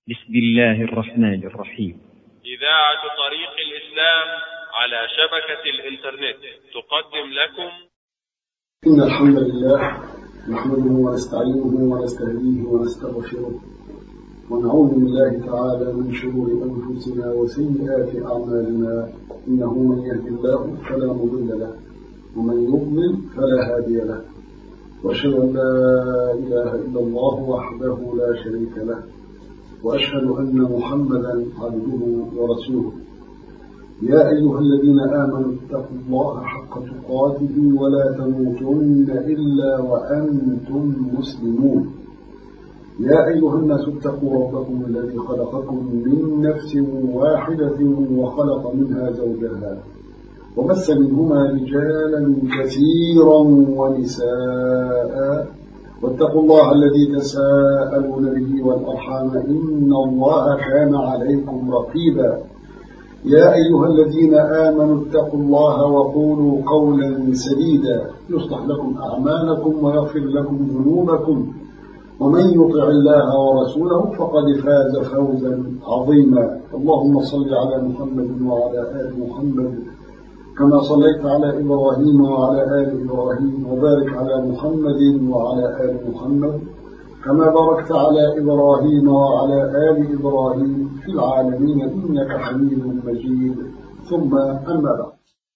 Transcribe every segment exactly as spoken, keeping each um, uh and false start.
بسم الله الرحمن الرحيم. إذاعة طريق الإسلام على شبكة الإنترنت تقدم لكم إن الحمد لله نحمده ونستعينه ونستهديه ونستغفره ونعوذ بالله تعالى من شرور أنفسنا وسيئات أعمالنا، إنه من يهد الله فلا مضل له ومن يضلل فلا هادي له، وأشهد أن لا إله إلا الله وحده لا شريك له، وأشهد أن محمدا عبده ورسوله. يا أيها الذين آمنوا اتقوا الله حق تقاته ولا تموتن إلا وأنتم مسلمون. يا أيها الناس اتقوا ربكم الذي خلقكم من نفس واحدة وخلق منها زوجها وبث منهما رجالا كثيرا ونساء، واتقوا الله الذي تساءلون به والأرحام إن الله كان عليكم رقيبا. يا أيها الذين آمنوا اتقوا الله وقولوا قولا سديدا يصلح لكم أعمالكم ويغفر لكم ذنوبكم، ومن يطع الله ورسوله فقد فاز فوزا عظيما. اللهم صل على محمد وعلى آل محمد كما صليت على إبراهيم وعلى آل إبراهيم، وبارك على محمد وعلى آل محمد كما باركت على إبراهيم وعلى آل إبراهيم في العالمين إنك حميد مجيد. ثم أما بعد،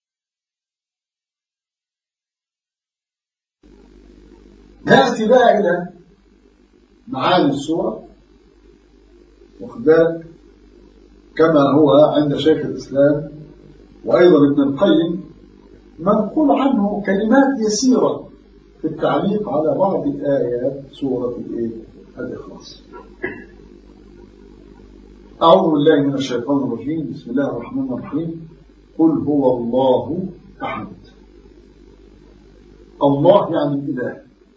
نأتي بقى إلى معاني السورة، وخذلك كما هو عند شيخ الإسلام وأيضا ابن القيم منقول عنه كلمات يسيرة في التعليق على بعض آيات سورة الإخلاص. أعوذ بالله من الشيطان الرجيم. بسم الله الرحمن الرحيم. قل هو الله أحد. الله يعني الإله،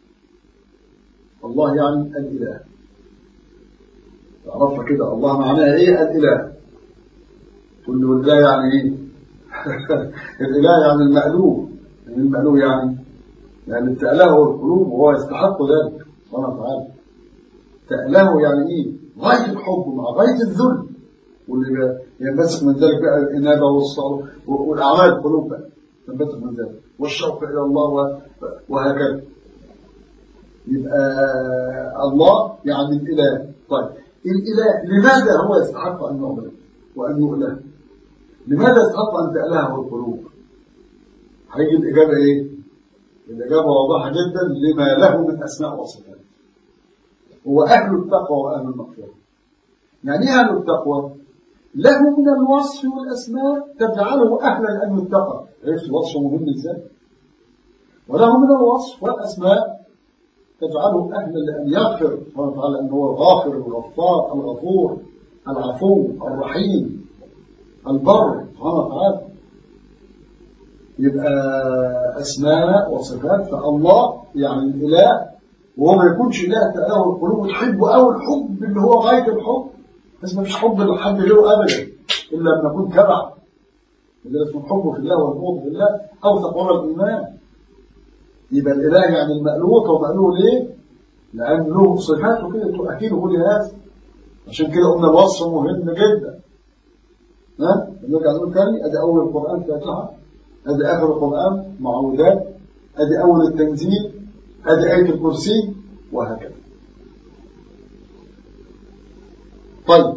الله يعني الإله، تعرفها كده. الله معناها إيه؟ الإله. تقول له الإله يعني إيه؟ الإله يعني المألوه. يعني المألوه يعني يعني تأله القلوب وهو يستحق ذلك سبحانه وتعالى. تأله يعني إيه؟ غاية الحب مع غاية الذل، واللي ينبثق من ذلك بقى الإنابة والصبر والأعمال القلوب بقى ينبثق من ذلك والشوق إلى الله وهكذا. يبقى الله يعني الإله. طيب الإله لماذا هو يستحق أن يعبد وأن يؤله؟ لماذا يستحق أن تألهه القلوب؟ هيجي الإجابة إيه؟ الإجابة واضحة جدا. لما له من أسماء وصفات. هو أهل التقوى وأهل المغفرة. يعني إيه أهل التقوى؟ له من الوصف والأسماء تجعله أهلا لأن يتقى. عرفت الوصف مهم إزاي؟ وله من الوصف والأسماء تجعله أهلا لأن يغفر سبحانه وتعالى، أنه هو الغافر الغفار الغفور العفو الرحيم البر سبحانه وتعالى. يبقى أسماء وصفات. فالله يعني الإله، وهو ما يكونش إله تأله القلوب وتحبه أو الحب اللي هو غاية الحب. بس ما فيش حب لحد له أبدا إلا لما يكون تبع اللي اسمه الحب في الله والبغض في الله أو تقوى الإيمان. يبقى الإله يعني المألوه. ومألوه ليه؟ لأن له صفاته كده تؤكده لهذا. عشان كده قلنا الوصف مهم جدا. ها؟ نرجع نقول تاني. أدي أول القرآن فاتحة، أدي آخر القرآن معوذات، أدي أول التنزيل، أدي آية الكرسي، وهكذا. طيب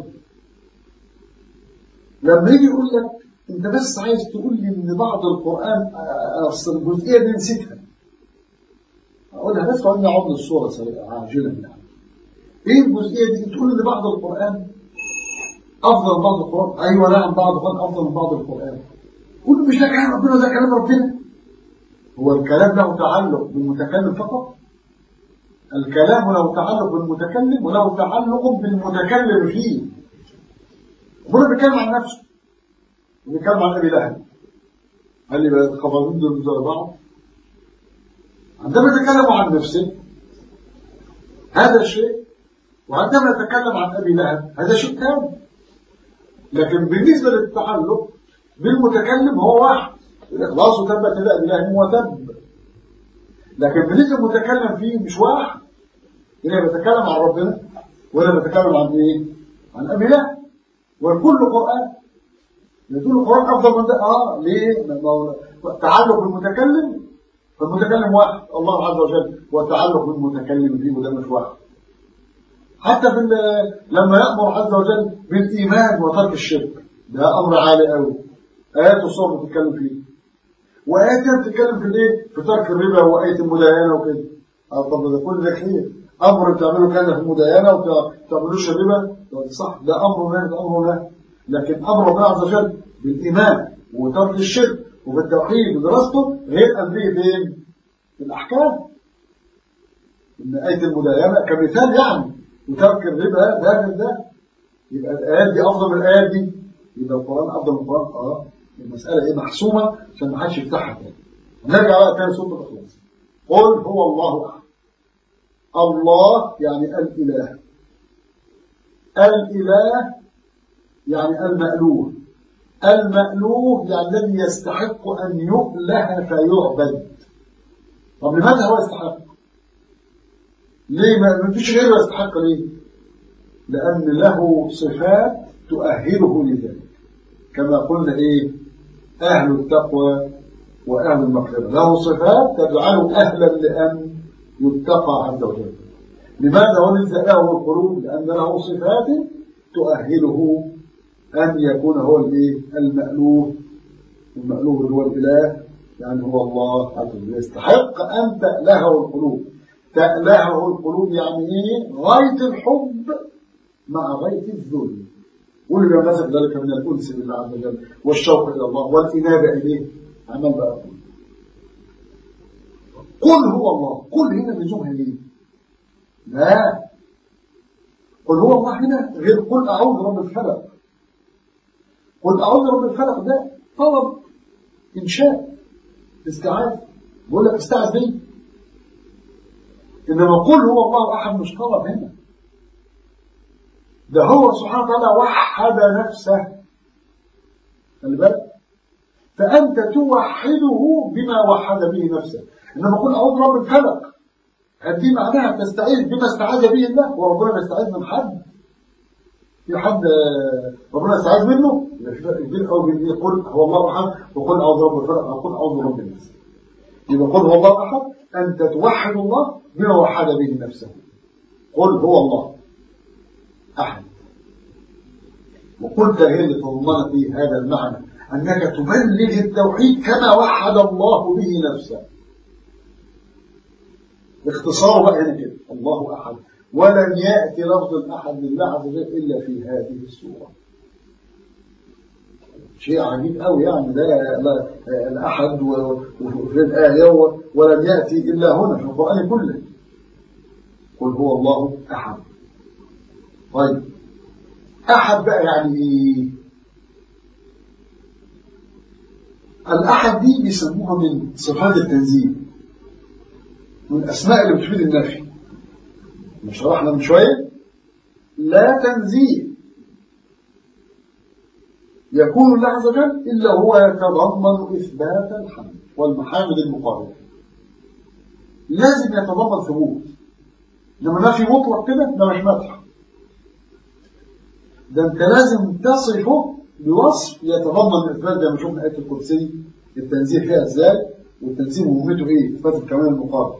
لما يجي يقول لك أنت بس عايز تقول لي إن بعض القرآن أصل الجزئية دي نسيتها، أقولها بس وأنا أعود للصورة عاجلا. يعني إيه الجزئية دي؟ تقول إن بعض القرآن أفضل من بعض القرآن. أيوة نعم، بعض القرآن أفضل من بعض القرآن. كله مش ده كلام ربنا، ده كلام ربنا. هو الكلام له تعلق بالمتكلم فقط؟ الكلام له تعلق بالمتكلم وله تعلق بالمتكلم فيه. ربنا بيتكلم عن نفسه وبيتكلم عن أبي لهب. هل يبقى الخبرين دول زي بعض؟ عندما يتكلم عن نفسه هذا شيء، وعندما يتكلم عن أبي لهب هذا شيء ثاني. لكن بالنسبة للتعلق بالمتكلم هو واحد. الإخلاص وتبت إلى أبي لهب وتب. لكن بالنسبة للمتكلم فيه مش واحد. هنا بيتكلم عن ربنا ولا بيتكلم عن إيه؟ عن أبي لا، والكل قرآن. يقول القرآن أفضل من ده. آه ليه؟ تعلق بالمتكلم، فالمتكلم واحد الله عز وجل، والتعلق بالمتكلم فيه وده مش واحد. حتى في لما يأمر عز وجل بالإيمان وترك الشرك، ده أمر عالي قوي. آيات الصور بتتكلم فيه، وآيات بتتكلم في الايه؟ في ترك الربا وآية المداينة وكده. آه طب ده كل ده خير. أمر بتعمله كان في المداينة وتعملوش الربا، صح، ده أمر نهي، ده أمر نهي. لكن أمر ربنا عز وجل بالإيمان وترك الشرك وبالتوحيد ودراسته غير أنبيه فين؟ في الأحكام. إن آية المداينة كمثال يعني، وترك الربا ده غير ده. يبقى الآيات دي أفضل من الآيات دي، يبقى القرآن أفضل من القرآن. آه المسألة إيه محسومة عشان ما حدش يفتحها تاني. نرجع بقى تاني سورة الإخلاص. قل هو الله أحد. الله يعني الإله، الإله يعني المألوه، المألوه يعني الذي يستحق أن يؤله فيعبد. طب لماذا هو يستحق؟ ليه ما فيش غيره يستحق؟ ليه؟ لأن له صفات تؤهله لذلك، كما قلنا إيه؟ أهل التقوى وأهل المغفرة له صفات تجعله أهلا لأن يتقى عز وجل. لماذا هو له القلوب؟ لأن له صفات تؤهله أن يكون هو المألوه. المألوه هو الإله، يعني هو الله عز وجل، يستحق أن تألهه القلوب. تألهه القلوب يعني إيه؟ غاية الحب مع غاية الذل، واللي بيمسك ذلك من الأنس بالله عز وجل والشوق إلى الله والإنابة إليه. عمل بقى قل قل هو الله. قل هنا لزومها ليه؟ لا، قل هو الله هنا غير قل أعوذ برب الفلق. قل أعوذ برب الفلق ده طلب إنشاء استعاذ، بقول لك استعاذ بيه. إنما قل هو الله أحد مش طلب هنا، ده هو سبحانه وتعالى وحد نفسه. خلي بالك، فأنت توحده بما وحد به نفسه. إنما قل أعوذ برب الفلق هدي معناها تستعيذ بما استعاذ به الله، وربنا بيستعيذ من حد؟ في حد ربنا يستعيذ منه؟ يقول هو الله أحد وقل أعوذ برب الفلق أو قل أعوذ برب الناس. يبقى قل هو الله أحد أنت توحد الله بما وحد به نفسه. قل هو الله أحد. وقلت هي اللي تضمن في هذا المعنى أنك تبلغ التوحيد كما وحد الله به نفسه. اختصاره بقى هنا كده الله أحد، ولن يأتي لفظ الأحد لله عز وجل إلا في هذه السورة. شيء عجيب قوي يعني، ده الأحد وفي الآية ولن يأتي إلا هنا في القرآن كله. قل هو الله أحد. طيب أحد بقى يعني إيه؟ الأحد دي بيسموها من صفات التنزيه، من الأسماء اللي بتفيد النفي. مش شرحنا من شوية؟ لا تنزيه يكون الله عز وجل إلا هو يتضمن إثبات الحمد والمحامد المقارنة. لازم يتضمن ثبوت. لما نفي مطلق كده ده مش مدح، ده انت لازم تصفه بوصف يتضمن إثبات. زي ما شفنا آية الكرسي التنزيه فيها ازاي، والتنزيه مهمته ايه؟ إثبات الكمال المقارن.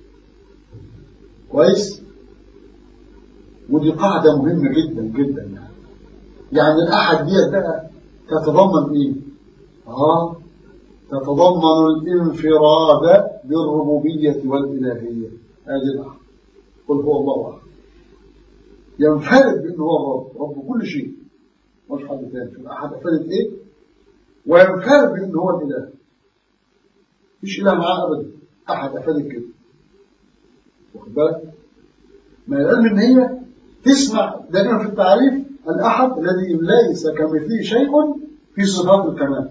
كويس؟ ودي قاعدة مهمة جدا جدا يعني. يعني الأحد دي بقى تتضمن ايه؟ اه تتضمن الانفراد بالربوبية والإلهية. هذه الأحد. قل هو الله أحد، ينفرد بأنه هو الرب، رب كل شيء، مش حد ثاني. الأحد أفرد ايه؟ وينفرد بأنه هو الإله، مش إله معاه أبدا. أحد أفرد كده، واخد بالك؟ ما العلم إن هي تسمع دائما في التعريف الأحد الذي ليس كمثله شيء في صفات الكمال.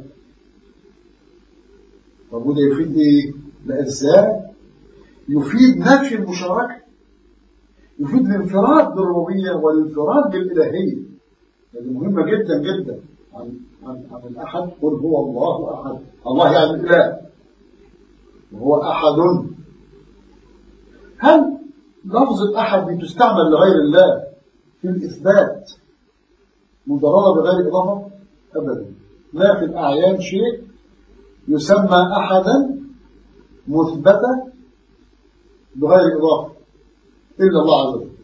طب وده يفيد ايه؟ لا ازاي؟ يفيد نفي المشاركة، يفيد الانفراد بالربوبية والانفراد بالإلهية. هذه مهمة جدا جدا عن, عن, عن الأحد. قل هو الله أحد. الله يعني الإله وهو أحد. هل لفظ الأحد بتستعمل لغير الله في الإثبات مجردة بغير إضافة أبدا. لا في الأعيان شيء يسمى أحدا مثبتة بغير إضافة إلا الله عز وجل.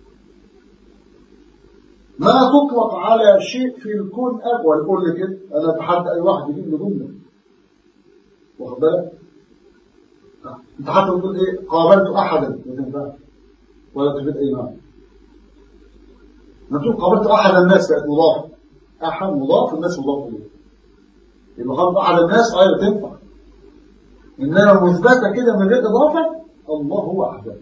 ما تطلق على شيء في الكون أقوى. يقول لك كده أنا بحد أي واحد يجيب لي جملة، واخد بالك؟ أنت حتى تقول إيه قابلت أحدا ما تنفعش ولا تفيد أي معنى. نقول قابلت أحد الناس بقت مضاف، أحد مضاف الناس مضاف إليه، يبقى قابلت أحد الناس غير تنفع. إنما مثبتة كده من غير إضافة الله هو أحد.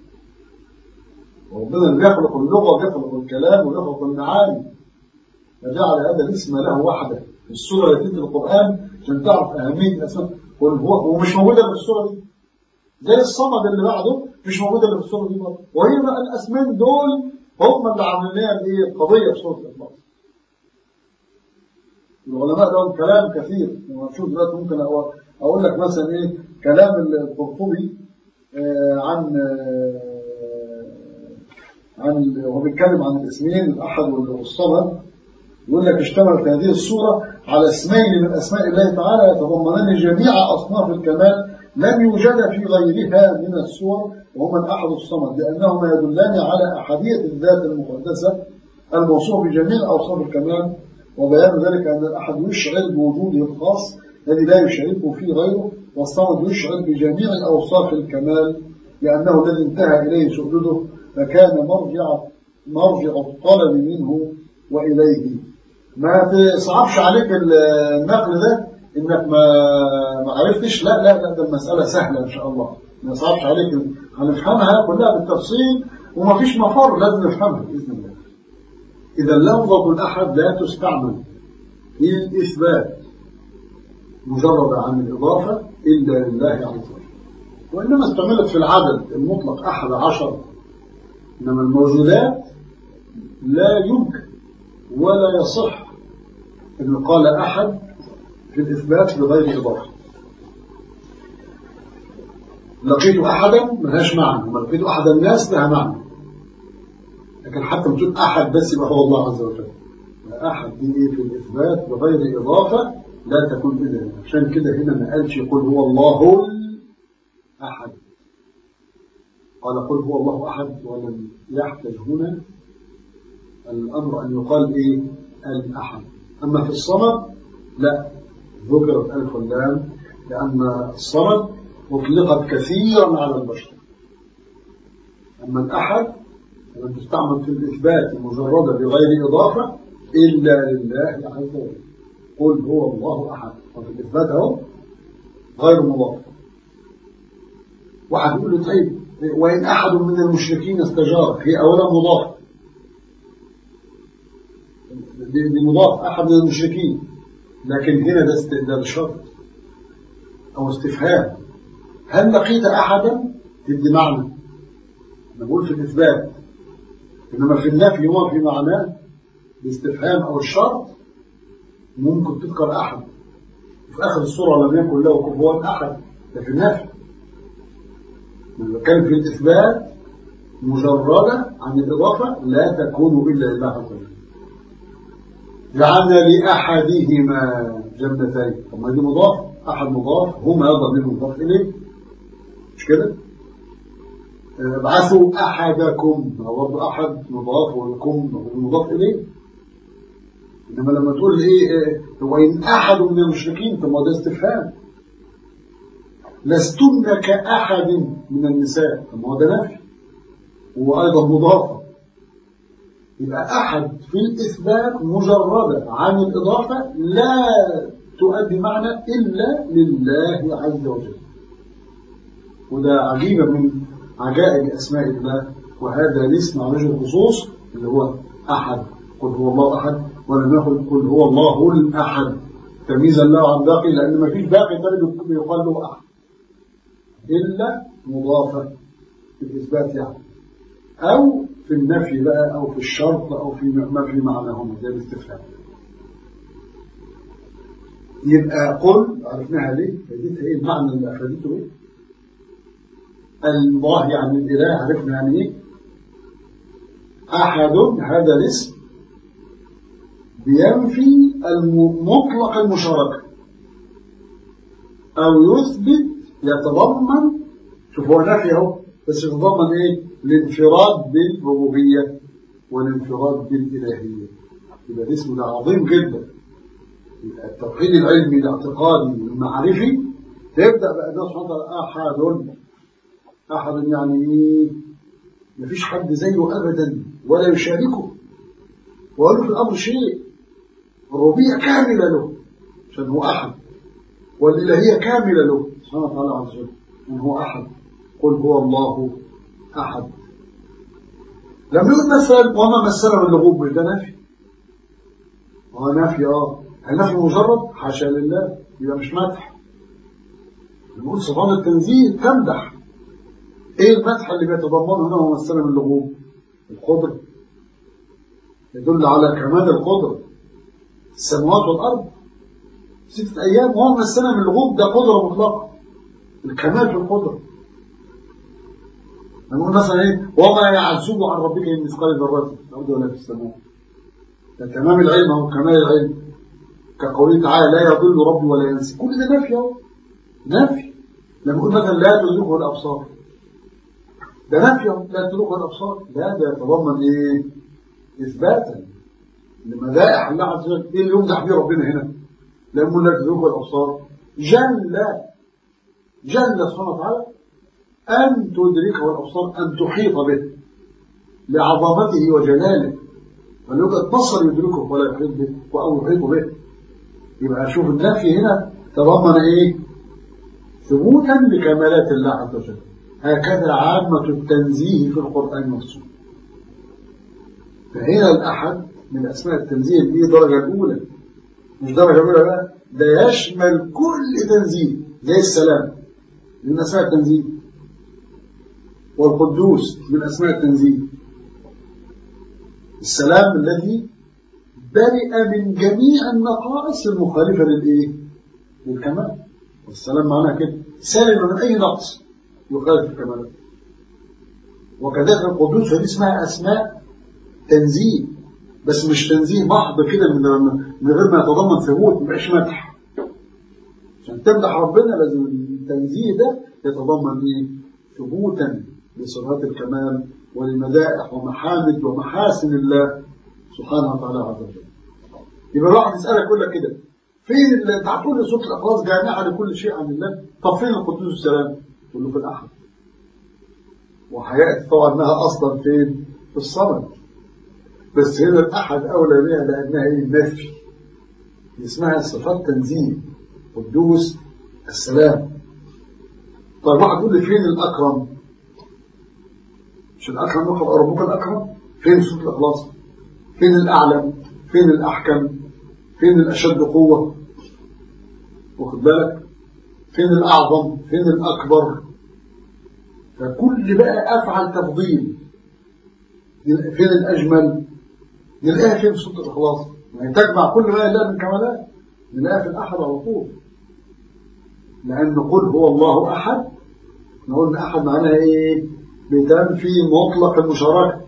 وربنا اللي بيخلق اللغة ويخلق الكلام ويخلق المعاني، فجعل هذا الاسم له وحده في السورة التي في القرآن عشان تعرف أهمية الأسماء. هو ومش موجودة في السورة دي، زي الصمد اللي بعده مش موجودة في السورة دي برضه. وهي بقى الأسمين دول هم اللي عاملين لنا الايه القضية في سورة الإخلاص. العلماء لهم كلام كثير، ونشوف دلوقتي ممكن أقول لك مثلا إيه كلام القرطبي آه عن آه عن وهو بيتكلم عن الاسمين الأحد والصمد. يقول لك اشتملت هذه السورة على اسمين من أسماء الله تعالى يتضمنان جميع أصناف الكمال لم يوجد في غيرها من السور، وهما الأحد والصمد، لأنهما يدلان على أحدية الذات المقدسة الموصوف بجميع أوصاف الكمال. وبيان ذلك أن الأحد يشعر بوجوده الخاص الذي لا يشاركه فيه غيره، والصمد يشعر بجميع أوصاف الكمال لأنه الذي انتهى إليه سؤدده، فكان مرجع مرجع الطلب منه وإليه. ما تصعبش عليك النقل ده إنك ما ما عرفتش، لا لا لا ده المسألة سهلة إن شاء الله، ما يصعبش عليك، هنفهمها كلها بالتفصيل وما فيش مفر لازم نفهمها بإذن الله. إذا لفظة الأحد لا تستعمل في الإثبات مجرد عن الإضافة إلا لله عز وجل، وإنما استعملت في العدد المطلق أحد عشر. إنما الموجودات لا يمكن ولا يصح أن قال أحد في الإثبات بغير إضافة. لقيت أحدا ملهاش معنى، وما لقيت أحد الناس لها معنى، لكن حتى بتقول أحد بس يبقى هو الله عز وجل. أحد دي في الإثبات بغير إضافة لا تكون إلا. عشان كده هنا ما قالش يقول هو الله الأحد، قال قل هو الله أحد، ولم يحتج هنا الأمر أن يقال إيه الأحد. أما في الصمد لا، ذكرت ألف واللام لأن الصمد أطلقت كثيرا على البشر. أما الأحد لم تستعمل في الإثبات مجردة بغير إضافة إلا لله عز وجل. قل هو الله أحد، وفي الإثبات هو غير مضاف. واحد يقول له طيب وإن أحد من المشركين استجارك، هي أولا مضاف، دي مضاف أحد من المشركين، لكن هنا ده استئذان شرط أو استفهام. هل لقيت أحدا تدي معنى، نقول في الإثبات، إنما في النفي هو في معناه باستفهام أو الشرط ممكن تذكر أحد في آخر السورة لم يكن له كفوا أحد، ده في النفي. إذا كان في الإثبات مجردة عن الإضافة لا تكون إلا لله عز وجل. جعلنا لأحدهما جنتين، طب ما دي مضاف، أحد مضاف، هما أيضا منهم مضاف إليه، مش كده؟ ابعثوا أحدكم، برضه أحد مضاف والكم مضاف إليه. إنما لما تقول إيه وإن أحد من المشركين، طب ما ده استفهام. لستن كأحد من النساء، طب ما ده نفي وأيضا مضافة. يبقى أحد في الإثبات مجردة عن الإضافة لا تؤدي معنى إلا لله عز وجل. وده عجيبة من عجائب أسماء الله، وهذا الاسم على وجه الخصوص اللي هو أحد. قل هو الله أحد، ولم يقل قل هو الله الأحد تمييزا له عن باقي، لأن ما فيش باقي تاني يقال له أحد إلا مضافة في الإثبات يعني، أو في النفي بقى، أو في الشرط، أو في ما في معناهم زي الاستفهام. يبقى قل عرفناها ليه؟ فديتها إيه المعنى اللي أخذته إيه؟ الله يعني الإله، عرفنا يعني إيه؟ أحد هذا الاسم بينفي مطلق المشاركة أو يثبت يتضمن، شوف هو نفي اهو بس يتضمن ايه؟ الانفراد بالربوبية والانفراد بالإلهية. يبقى اسمه ده عظيم جدا. التوحيد العلمي الاعتقادي المعرفي تبدأ بقى ده سبحانه وتعالى أحد. أحد يعني ايه؟ مفيش حد زيه أبدا ولا يشاركه وقالوا في الأمر شيء. الربوبية كاملة له عشان هو أحد، والإلهية كاملة له سبحانه وتعالى عز وجل عشان هو أحد. قل هو الله أحد. لم يقل مثلا وما مثله من لغوب، ده نفي. اه نفي اه النفي مجرد حاشا لله، يبقى مش مدح. نقول صفات التنزيه تمدح. ايه المدح اللي بيتضمنه هنا وما مثله من لغوب؟ القدرة، يدل على كمال القدرة. السماوات والأرض ستة أيام وهو مثله من لغوب، ده قدرة مطلقة، الكمال في القدرة. نقول مثلا ايه؟ وما يعزب عن ربك من مثقال ذرة في الأرض ولا في السماء. ده تمام العلم أو كمال العلم، كقوله تعالى لا يضل ربي ولا ينسى. كل ده نفي اهو، نفي. لما يقول مثلا لا تدركه الأبصار، ده نفي اهو، لا تدركه الأبصار. لا ده يتضمن ايه؟ إثباتا لمدائح الله عز وجل. ايه اللي يمدح بيه ربنا هنا؟ لما لا تدركه الأبصار جل جل سبحانه وتعالى أن تدركه الأبصار، أن تحيط به لعظمته وجلاله، فليوجد بصر يدركه ولا يحيط به أو يحيط به. يبقى شوف النفي هنا تضمن إيه؟ ثبوتا لكمالات الله عز وجل. هكذا عامة التنزيه في القرآن والسنة. فهنا الأحد من أسماء التنزيه دي درجة الأولى، مش درجة الأولى بقى، ده يشمل كل تنزيه زي السلام من أسماء التنزيه، والقدوس من أسماء التنزيه. السلام الذي برئ من جميع النقائص المخالفة للإيه؟ للكمال. والسلام معناه كده سالم من أي نقص يخالف الكمال. وكذلك القدوس فدي اسمها أسماء تنزيه، بس مش تنزيه محض كده من غير ما يتضمن ثبوت، مبقاش مدح. عشان تمدح ربنا لازم التنزيه ده يتضمن ايه؟ ثبوتا لصفات الكمال ولمدائح ومحامد ومحاسن الله سبحانه وتعالى عز وجل. يبقى الواحد يسألك يقول لك كده فين اللي انت هتقول لي سورة الإخلاص جامعة لكل شيء عن الله؟ طب فين القدوس والسلام؟ تقول له في الأحد. وحياتي طبعا انها اصلا فين؟ في الصمد. بس هنا الأحد أولى بها لأنها ايه؟ النفي. اسمها صفات تنزيه، قدوس السلام. طيب واحد يقول لي فين الأكرم؟ مش الأكرم نقرأ ربك الأكرم؟ فين سورة الإخلاص؟ فين الأعلم؟ فين الأحكم؟ فين الأشد قوة؟ واخد بالك؟ فين الأعظم؟ فين الأكبر؟ فكل بقى أفعل تفضيل فين الأجمل؟ نلاقيها فين سورة الإخلاص؟ يعني تجمع كل ما لله من كمالات نلاقيها في الأحد على طول. لأن نقول هو الله أحد، نقول إن أحد معناها إيه؟ بتنفي مطلق المشاركة.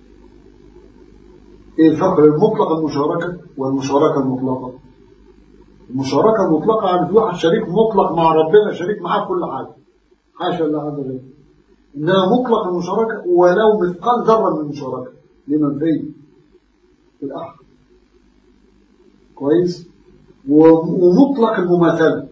إيه الفرق بين مطلق المشاركة والمشاركة المطلقة؟ المشاركة المطلقة يعني في واحد شريك مطلق مع ربنا، شريك معاه كل حاجة، حاشا الله عز وجل. إنما مطلق المشاركة ولو مثقال ذرة من المشاركة لمن فيه في الأحد. كويس؟ ومطلق المماثلة.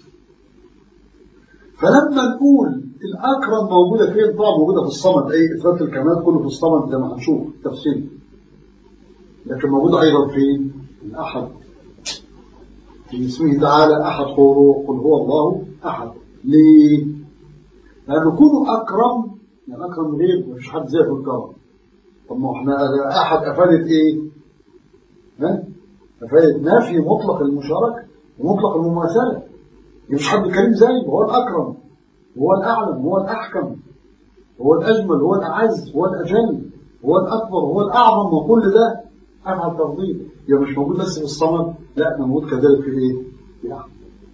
فلما نقول الأكرم موجودة فين؟ طبعا موجودة في الصمد، أي إثبات الكمال كله في الصمد زي ما هنشوف تفصيل. لكن موجودة أيضا في الأحد في اسمه تعالى أحد خلق، قل هو الله أحد. ليه؟ لأنه كونه أكرم، يعني أكرم غير مفيش حد زيه في الكرم. طب ما احنا أحد أفادت إيه؟ ها؟ أفادت نفي مطلق المشاركة ومطلق المماثلة. مفيش حد كريم زيه، هو الأكرم، هو الأعلم، هو الأحكم، هو الأجمل، هو الأعز، هو الأجل، هو الأكبر، هو الأعظم. وكل ده أفعل تفضيل. يبقى مش موجود بس في الصمد، لا موجود كذلك في إيه؟ في الأحد.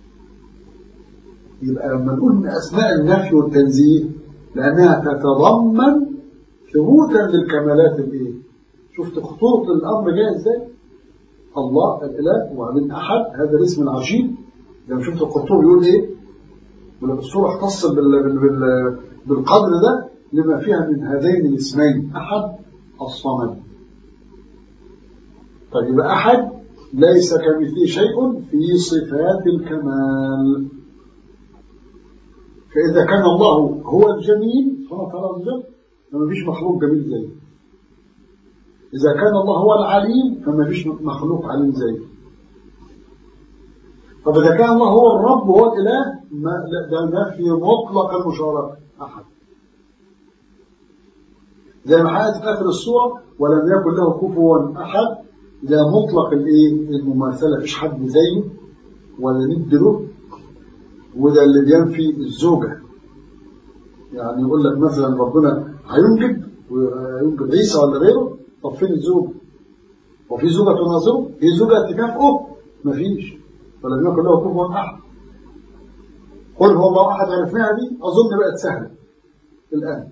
يبقى لما نقول من أسماء النفي والتنزيه لأنها تتضمن ثبوتا للكمالات الإيه؟ شفت خطورة الأمر جاي إزاي؟ الله الإله ومن أحد، هذا الاسم العجيب. لما شفت القرطبي يقول إيه؟ ولما السورة اختص بال... بال... بال... بالقدر ده لما فيها من هذين الاسمين، أحد الصمد. طيب يبقى أحد ليس كمثله شيء في صفات الكمال. فإذا كان الله هو الجميل سبحانه وتعالى فما فيش مخلوق جميل زيه. إذا كان الله هو العليم فما فيش مخلوق عليم زيه. طب إذا كان الله هو الرب وهو الإله ده نفي مطلق المشاركة أحد. زي ما حققت في آخر السورة ولم يكن له كفوا أحد، ده مطلق الإيه؟ المماثلة، مفيش حد زيه ولا ند له. وده اللي بينفي الزوجة. يعني يقول لك مثلا ربنا هينجب وينجب عيسى ولا غيره، طب فين الزوج؟ وفي زوجة تناظره؟ في زوجة تكافئه؟ مفيش. ولم يكن له كفوا أحد. قل هو الله أحد، عرفناها دي أظن بقت سهلة الآن.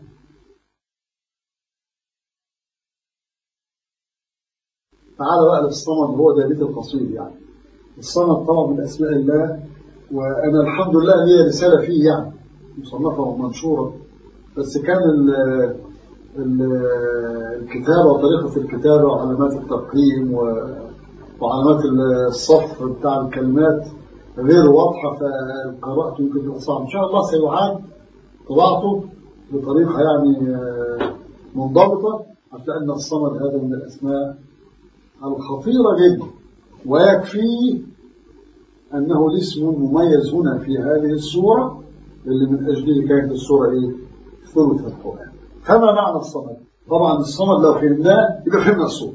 تعالى بقى للصمد، هو ده بيت القصيد. يعني الصمد طبعا من أسماء الله، وأنا الحمد لله لي رسالة فيه يعني مصنفة ومنشورة، بس كان ال ال الكتابة وطريقة الكتابة وعلامات التقييم وعلامات الصف بتاع الكلمات غير واضحة، فقراءته يمكن تبقى صعبة. إن شاء الله سيعاد طباعته بطريقة يعني منضبطة، حتى أن الصمد هذا من الأسماء الخطيرة جدا، ويكفي أنه الاسم مميز هنا في هذه السورة اللي من أجله كانت السورة إيه؟ ثلث القرآن. فما معنى الصمد؟ طبعا الصمد لو فهمناه يبقى فهمنا السورة.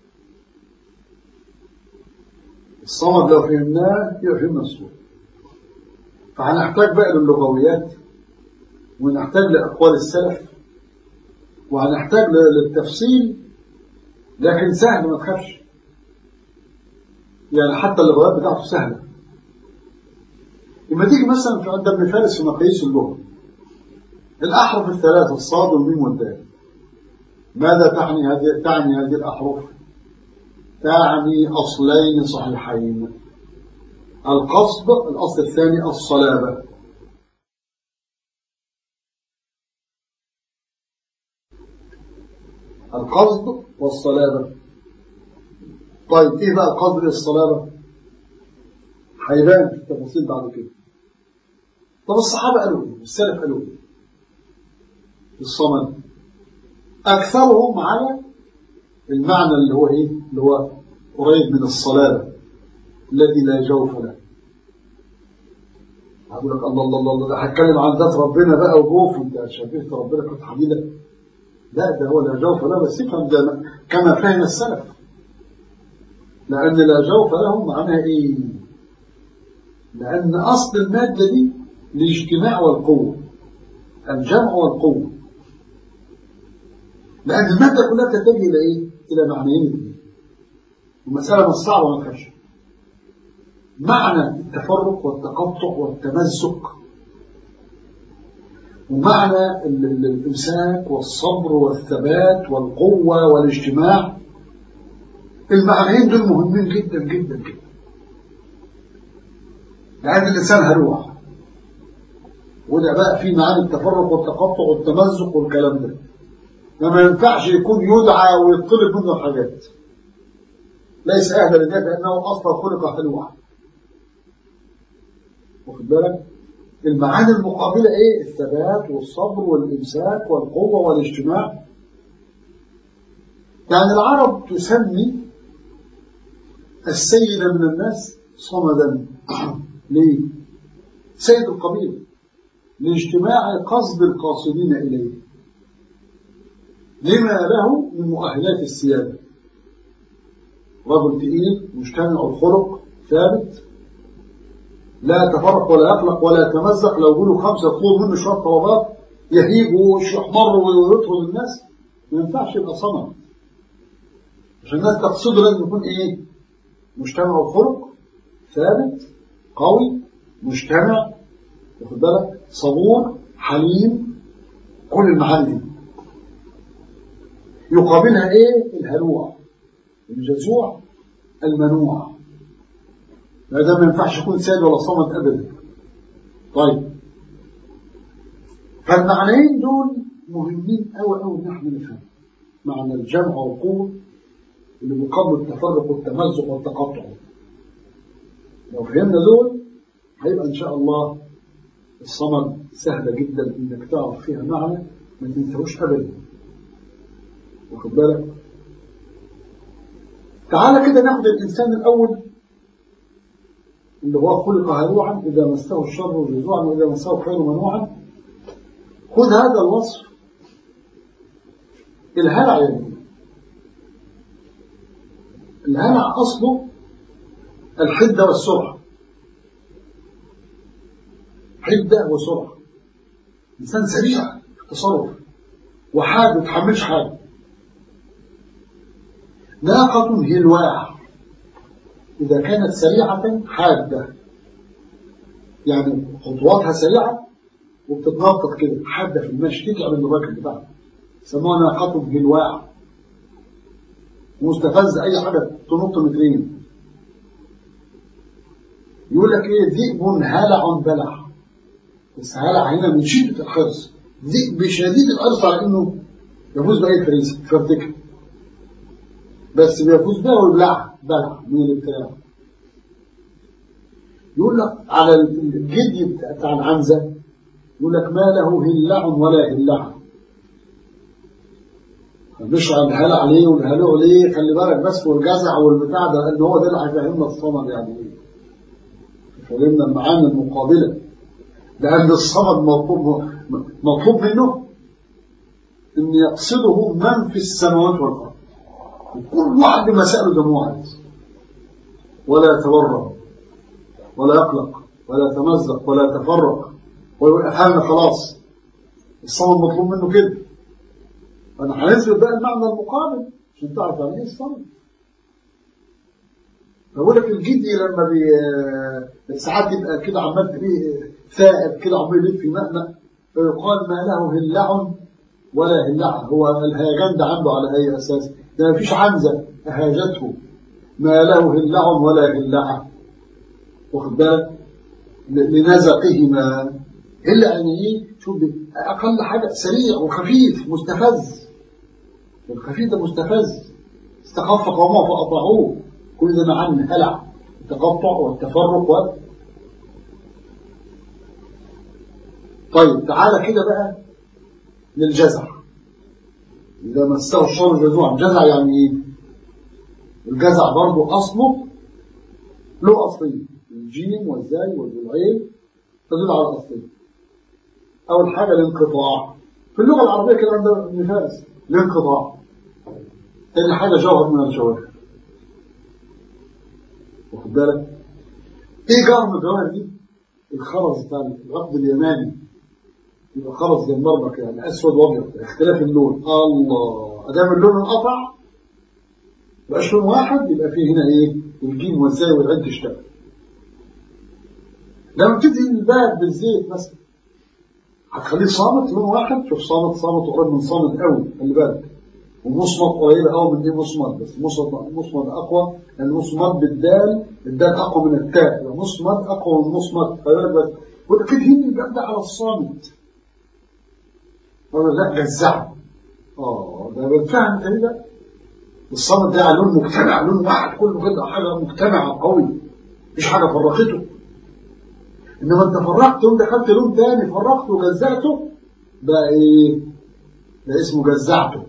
الصمد لو فهمناه يبقى فهمنا السورة. فهنحتاج بقى للغويات، ونحتاج لأقوال السلف، وهنحتاج للتفصيل، لكن سهل ما تخافش. يعني حتى اللغويات بتاعته سهلة. لما تيجي مثلا في عند ابن فارس في مقاييس اللغة، الأحرف الثلاثة الصاد والميم والدال، ماذا تعني هذه تعني هذه الأحرف؟ تعني أصلين صحيحين. القصد الأصل الثاني الصلابة. القصد والصلابة. طيب إيه بقى القصد والصلابة؟ هيبان في التفاصيل بعد كده. طب الصحابة قالوا إيه؟ السلف قالوا إيه؟ الصمد أكثرهم على المعنى اللي هو إيه؟ اللي هو قريب من الصلابة الذي لا جوف له. هقول لك الله الله الله ده هتكلم عن ذات ربنا بقى وجوف، انت شبهت ربنا كنت حديدة. لا، ده هو لا جوف له، بس افهم ده كما فهم السلف. لأن لا جوف له معناها إيه؟ لأن أصل المادة دي الاجتماع والقوة، الجمع والقوة. لأن المادة كلها تتجه إلى إيه؟ إلى معنيين اثنين. المسألة مش صعبة ما تخافش. معنى التفرق والتقطع والتمزق، ومعنى الإمساك والصبر والثبات والقوة والاجتماع. المعنيين دول مهمين جدا جدا جدا، لأن الإنسان هلوع. وده بقى في معاني التفرق والتقطع والتمزق والكلام ده، لما ينفعش يكون يدعى ويطلب منه الحاجات. ليس أهلا لله لأنه أصلا خلق هلوعا. واخد بالك؟ المعاني المقابلة إيه؟ الثبات والصبر والإمساك والقوة والاجتماع. يعني العرب تسمي السيد من الناس صمدا. ليه؟ سيد القبيلة لاجتماع قصد القاصدين إليه، لما له من مؤهلات السيادة. رجل تقيل مجتمع الخلق ثابت، لا تفرق ولا يقلق ولا يتمزق. لو قولوا خمسة يطلبوا منه شوية طلبات يهيج ويحمر ويدخل الناس، ما ينفعش يبقى صمد. عشان الناس تقصده لازم يكون ايه؟ مجتمع الخلق ثابت قوي مجتمع، واخد بالك، صبور حليم، كل المعاني دي. يقابلها ايه؟ الهلوع الجزوع المنوع، هذا ما ينفعش يكون ساد ولا صمد أبدا. طيب، فالمعنيين دول مهمين أوي أوي نحن نفهم معنى الجمع والقوة اللي بيقابل التفرق والتمزق والتقطع. لو فهمنا دول هيبقى إن شاء الله الصمد سهلة جدا إنك تعرف فيها معنى ما تنسوش أبدا. واخد بالك؟ تعالى كده ناخد الإنسان الأول اللي هو خلق هلوعا إذا مسه الشر جزوعا وإذا مسه الخير منوعا. خذ هذا الوصف. الهلع يعني الهلع أصله الحدة والسرعة، حدة وسرعة، إنسان سريع في تصرف وحاد ما يتحملش حاجة. ناقة هلواع إذا كانت سريعة حادة، يعني خطواتها سريعة وبتتنطط كده حادة في المشي تتعب الراكب بتاعها، سموها ناقة هلواع، مستفز أي حاجة تنط مترين. يقول لك إيه؟ ذئب هلع بلع، بس هلع هنا من شدة الحرص، ذئب شديد الحرص على إنه يفوز بأي فريسة تفرتكها، بس بيفوز بها ويبلعها بلع من الابتلاع. يقول لك على الجدي بتاع العنزة يقول لك ما له هلع ولا هلع، مش عن الهلع عليه والهلوع ليه، خلي بالك بس والجزع والبتاع ده، لأن هو ده اللي هيفهمنا الصمد يعني ايه، فهمنا المعاني المقابلة. لأن الصمد مطلوب مطلوب منه أن يقصده من في السماوات والأرض، وكل واحد مسائله ده موعد، ولا يتورط ولا يقلق ولا يتمزق ولا يتفرق ويقول أفهمنا خلاص. الصمد مطلوب منه كده. أنا هنثبت بقى المعنى المقابل عشان تعرف عن ايه الصمد. بقول لك الجدي لما بي ساعات يبقى كده عمال فيه ثائب كده عمال يلف في مأمأ، فيقال ما له هلع ولا هلع. هو الهيجان ده عنده على أي أساس؟ ده مفيش عنزة أهاجته، ما له هلع ولا هلع. واخد بالك؟ لنزقهما. هلع يعني ايه؟ شوف أقل حاجة سريع وخفيف مستفز. الخفيف ده مستفز، استخف قومه فأطاعوه، كل ده معاني الهلع، التقطع والتفرق و... طيب تعالى كده بقى للجزع. إذا مسه الشر جزوعا، جزع يعني ايه؟ الجزع برضو أصله له أصلين، الجيم والزاي والعين تدل على الأصلين. أول حاجة الانقطاع، في اللغة العربية كده عندنا ابن فارس الانقطاع. تاني حاجة جوهر من الجواهر. واخد بالك؟ ايه جوهر من الجواهر دي؟ الخرز بتاع العقد اليماني، يبقى خرز زي المرمى كده، يعني اسود وابيض، اختلاف اللون. الله، ادام اللون انقطع مبقاش لون واحد، يبقى فيه هنا ايه؟ الجيم والزاي والعين تشتغل. لما تدهن الباب بالزيت مثلا هتخليه صامت لون واحد. شوف صامت صامت قريب من صامت قوي، خلي بالك. ومصمت قريبه قوي من دي مصمت، بس مصمت مصمت اقوى، لان مصمت بالدال، الدال اقوى من التاء، يبقى مصمت اقوى من مصمت. خلي بالك بس. وتدهن الباب ده على الصامت. ولا لا جزعه. اه ده بالفهم كده. الصامت ده لون مجتمع، لون واحد كله كده، حاجه مجتمعه قوي، مفيش حاجه فرقته. إنما أنت فرقت ودخلت لون تاني، فرقته وجزعته، بقى إيه؟ ده اسمه جزعته.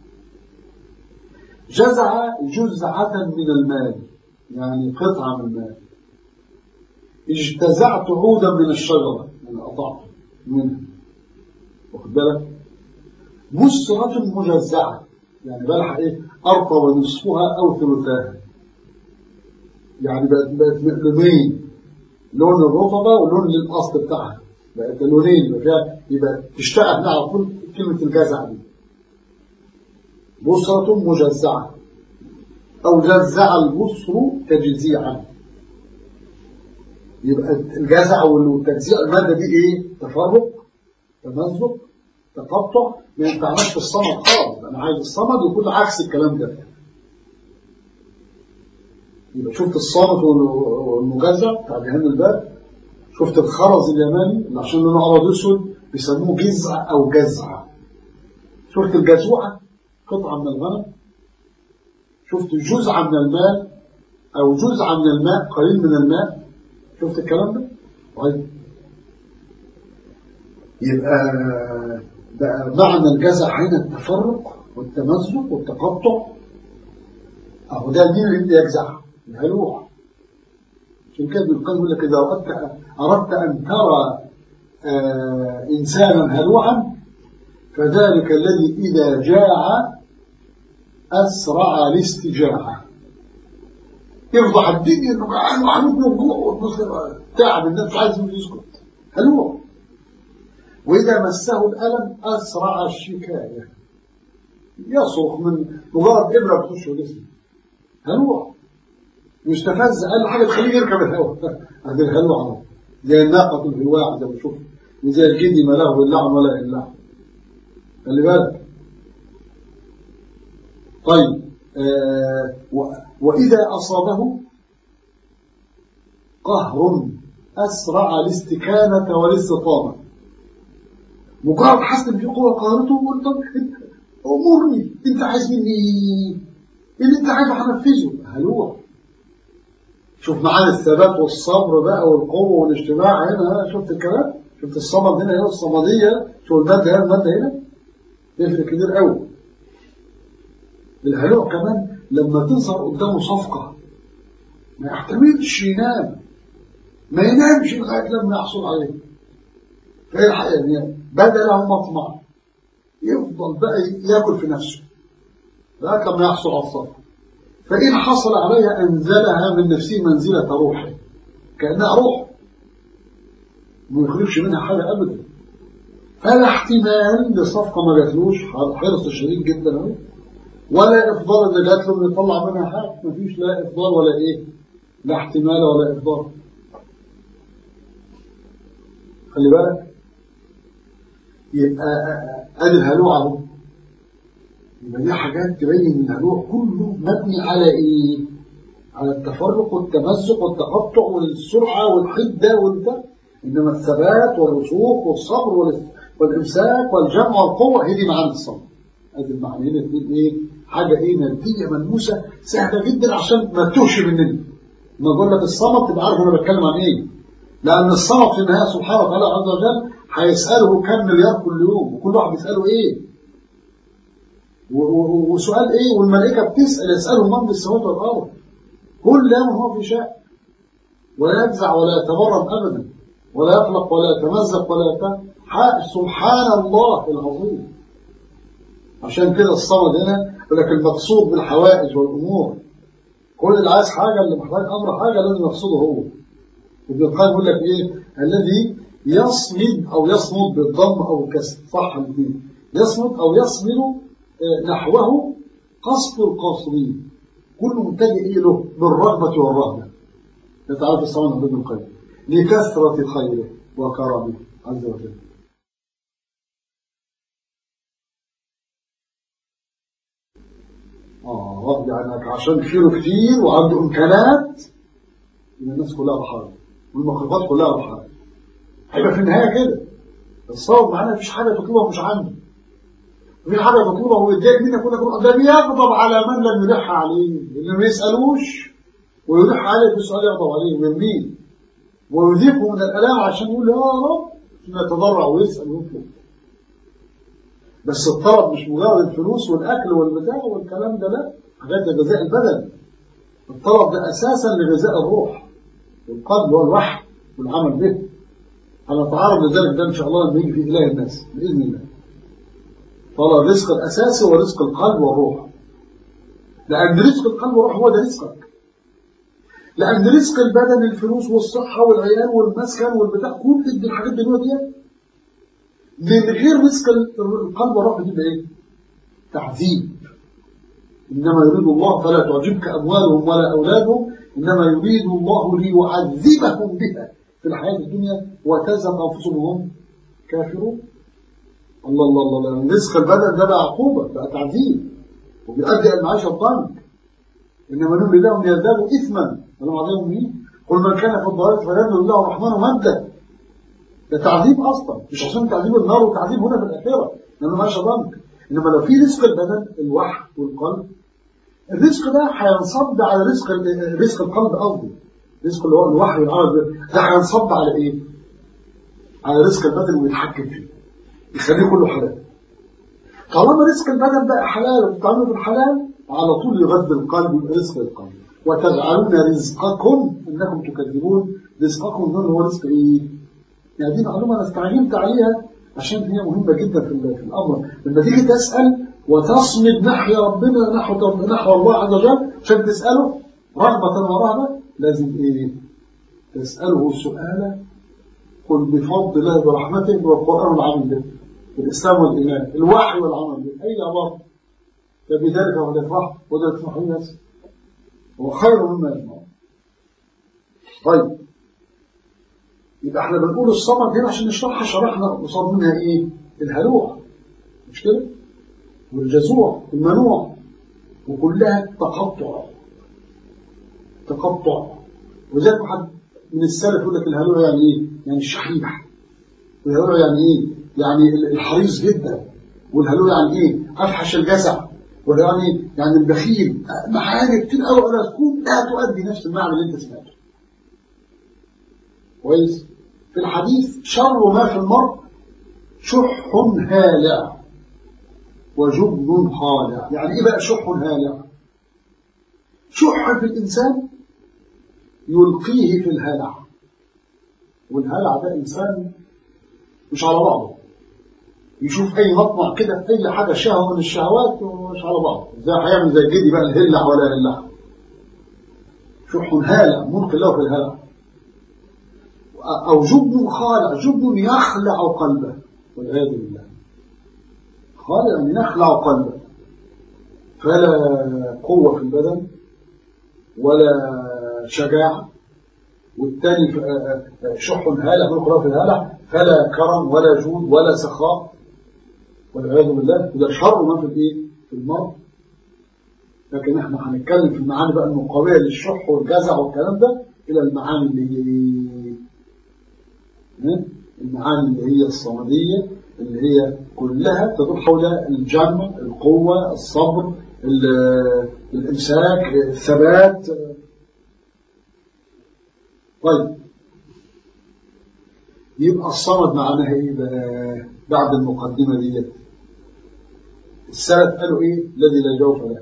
جزع جزعة من المال، يعني قطعة من المال. اجتزعت عودا من الشجرة، يعني قطعته منها. واخد بالك؟ مسرة مجزعة، يعني بلح إيه؟ أرطب نصفها أو ثلثاها، يعني بقت بقت لونين، لون الرطبة ولون للأصل بتاعها، بقت لونين. يبقى فيها يبقى تشتغل هنا على طول كلمة الجزع دي. بصرة مجزعة، أو جزع البصر تجزيعا. يبقى الجزع والتجزيع المادة دي إيه؟ تفرق، تمزق، تقطع. ما ينفعناش في الصمد خالص. أنا عايز الصمد يكون عكس الكلام ده. يبقى شفت الصامت والمجزع بتاع دهان الباب، شفت الخرز اليماني اللي عشان لونه ابيض اسود بيسموه جزع او جزع، شفت الجزوعه قطعه من الغنم، شفت جزعه من المال او جزعه من الماء قليل من الماء، شفت الكلام ده؟ طيب يبقى بقى معنى الجزع هنا التفرق والتمزق والتقطع. اهو ده مين اللي يجزع؟ الهلوع. عشان كده ابن القيم يقول لك اذا اردت اردت ان ترى آه انسانا هلوعا فذلك الذي اذا جاع اسرع الاستجاعه. يفضح الدنيا انه جعان وعمود من الجوع وتبص تعب الناس مش عايز يسكت، هلوع. واذا مسه الالم اسرع الشكايه، يصرخ من مجرد ابره بتخش في جسمه، هلوع. يستفز اقل حاجه تخليه يركب الهواء، هذا الهلوع زي الناقه الهواء زي ما بنشوف، وزي الجدي ما له اللعن ولا اللعن. خلي بالك. طيب آه واذا اصابه قهر اسرع الاستكانه والاستطابه. مجرد حس ان في قوه قهرته وقلت امرني، انت عايز مني ايه؟ اللي انت عايزه هنفذه. هلوع. شوف معانا الثبات والصبر بقى والقوه والاجتماع هنا، شفت الكلام؟ شفت الصمد هنا هنا الصمديه، شوف الماده هنا الماده هنا يفرق كتير قوي. الهلوع كمان لما تظهر قدامه صفقه ما يحتملش ينام، ما ينامش لغايه لما يحصل عليه. فيلحق يعني بدله مطمع، يفضل بقى ياكل في نفسه لغايه لما يحصل على الصفقه. فإن حصل عليها أنزلها من نفسه منزلة روحه، كأنها روح ما يخرجش منها حاجة أبدا. فلا احتمال لصفقة ما جاتلوش، حرص الشديد جدا اهو، ولا إفضال اللي جات له يطلع منها حاجة، ما فيش لا إفضال ولا إيه، لا احتمال ولا إفضال. خلي بالك. يبقى أدي الهلوع اهو. يبقى دي حاجات تبين ان الهلوع كله مبني على ايه؟ على التفرق والتمزق والتقطع والسرعه والحده والبتاع. انما الثبات والرسوخ والصبر والامساك والجمع والقوه هي دي معاني الصبر. ادي المعنيين الاثنين ايه؟ حاجه ايه؟ ماديه ملموسه سهله جدا عشان ما تتوهش مننا. لما اقول لك الصمت تبقى عارف انا بتكلم عن ايه؟ لان الصمت في النهايه سبحانه وتعالى عز وجل هيساله كم مليار كل يوم، وكل واحد بيساله ايه؟ وسؤال ايه؟ والملائكه بتسال، يساله من في السماوات والارض كل يوم هو في شأن، ولا يجزع ولا يتبرم ابدا، ولا يقلق ولا يتمزق ولا يتم. سبحان الله العظيم. عشان كده الصمد هنا يقول لك المقصود بالحوائج والامور، كل اللي عايز حاجه اللي محتاج امر حاجه لازم يقصده هو. ابن القيم يقول لك ايه؟ الذي يصمد او يصمد بالضم او الكسر، صح الاثنين، يصمد او يصمد نحوه قصد القاصدين، كل متجه له بالرغبة والرهبة. يتعرف الصوان ابن القيم لكثرة خيره وكرمه عز وجل. آه يعني عشان خيره كتير وعنده إمكانات إن الناس كلها بحاجة والمخلوقات كلها بحاجة. هيبقى في النهاية كده الصواب معانا مفيش حاجة تطلبها مش عنده، في حاجة تطلبها ويتضايق منك يقول لك ده بيغضب على من لم يلح عليه، اللي ما يسألوش ويلح عليه بسؤال يغضب عليه ويرميه ويذيقه من الآلام عشان يقول يا رب، يتضرع ويسأل ويطلب. بس الطلب مش مجرد الفلوس والأكل والبتاع والكلام ده، لا، حاجات ده جزاء البدن. الطلب ده أساسا لجزاء الروح والقلب والوحي والعمل به. هنتعرض لذلك ده إن شاء الله لما يجي في إله الناس بإذن الله. طلب الرزق الأساسي هو رزق القلب والروح، لأن رزق القلب والروح هو ده رزقك. لأن رزق البدن الفلوس والصحة والعيال والمسكن والبتاع كل دي الحاجات دي من غير رزق القلب والروح بتبقى ايه؟ تعذيب. إنما يريد الله فلا تعجبك أموالهم ولا أولادهم، إنما يريد الله ليعذبهم بها في الحياة الدنيا وتزهق أنفسهم وهم كافرون. الله الله الله، رزق البدن ده بقى عقوبة، بقى تعذيب وبيؤدي المعيشة الضنك. إنما نملي لهم ليزدادوا إثما ولهم عذاب مهين. قل من كان في الضلالة فليمدد الله الرحمن مدا. ده تعذيب أصلا، مش عشان تعذيب النار وتعذيب هنا في الآخرة لأنه ما ضنك. إنما لو في رزق البدن الوحي والقلب، الرزق ده هينصب على رزق رزق القلب، قصدي رزق اللي هو الوحي والعمل ده هينصب على إيه؟ على رزق البدن ويتحكم فيه يخليه كله حلال. طالما رزق البدن بقى حلال وبتعملوا بالحلال على طول يغذي القلب ورزق القلب. وتجعلون رزقكم انكم تكذبون. رزقكم ده هو رزق ايه؟ يعني دي معلومه انا استعجلت عليها عشان هي مهمه جدا في الامر. لما تيجي تسال وتصمد ناحيه ربنا نحو نحو الله عز وجل عشان تساله رغبه ورهبه، لازم ايه؟ تساله سؤالا قل بفضل الله برحمته والقران والعمل به، الاسلام والايمان، الوحي والعمل به، اي عباره فبذلك هو الافراح وده يفرح الناس هو خير مما يجمعون. طيب يبقى احنا بنقول الصمد هنا عشان نشرحها، شرحنا قصاد منها ايه؟ الهلوع مش كده؟ والجزوع المنوع، وكلها تقطع تقطع. وذلك حد من السلف يقول لك الهلوع يعني ايه؟ يعني الشحيح. والهلوع يعني ايه؟ يعني الحريص جدا. والهلوع يعني ايه؟ افحش الجزع. ولا يعني يعني البخيل. معاني كتير قوي ولا تكون لا تؤدي نفس المعنى اللي انت سمعته. كويس؟ في الحديث شر ما في المرء شح هالع وجبن خالع. يعني ايه بقى شح هالع؟ شح في الانسان يلقيه في الهلع، والهلع ده انسان مش على بعضه، يشوف اي مطمع كده في اي حاجه شهوه من الشهوات ومش على بعض، زي هيعمل زي الجدي بقى الهلع ولا هلع. شح هالع ملقي له في الهلع. او جبن خالع، جبن يخلع قلبه والعياذ بالله. خالع يعني يخلع قلبه، فلا قوه في البدن ولا شجاعه. والثاني شح هالع ملقي له في الهلع، فلا كرم ولا جود ولا سخاء والعياذ بالله. وده شر ما في الايه؟ في المرء. لكن احنا هنتكلم في المعاني بقى المقابله للشح والجزع والكلام ده الى المعاني اللي هي المعاني اللي هي الصمديه، اللي هي كلها تدور حول الجمع، القوه، الصبر، الامساك، الثبات. طيب يبقى الصمد معناها ايه بقى بعد المقدمه ديت؟ السلف قالوا ايه؟ الذي لا جوف له.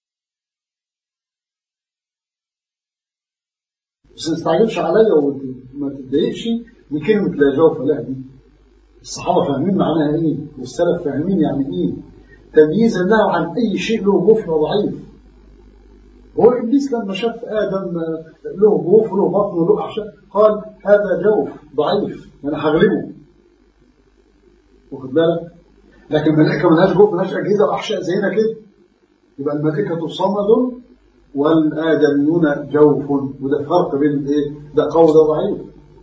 بس ما تستعجلش عليا وما تتضايقش من كلمه لا جوف له دي. الصحابه فاهمين معناها ايه، والسلف فاهمين يعني ايه، تمييزا له عن اي شيء له جوف ضعيف. هو ابليس لما شاف ادم له جوف وله بطن وله احشاء قال هذا جوف ضعيف انا هغلبه، واخد بالك؟ لكن الملائكه مالهاش جوف، مالهاش اجهزه واحشاء زينا كده. يبقى الملائكه صمد والادميون جوف، وده فرق بين ايه؟ ده قوي ده ضعيف.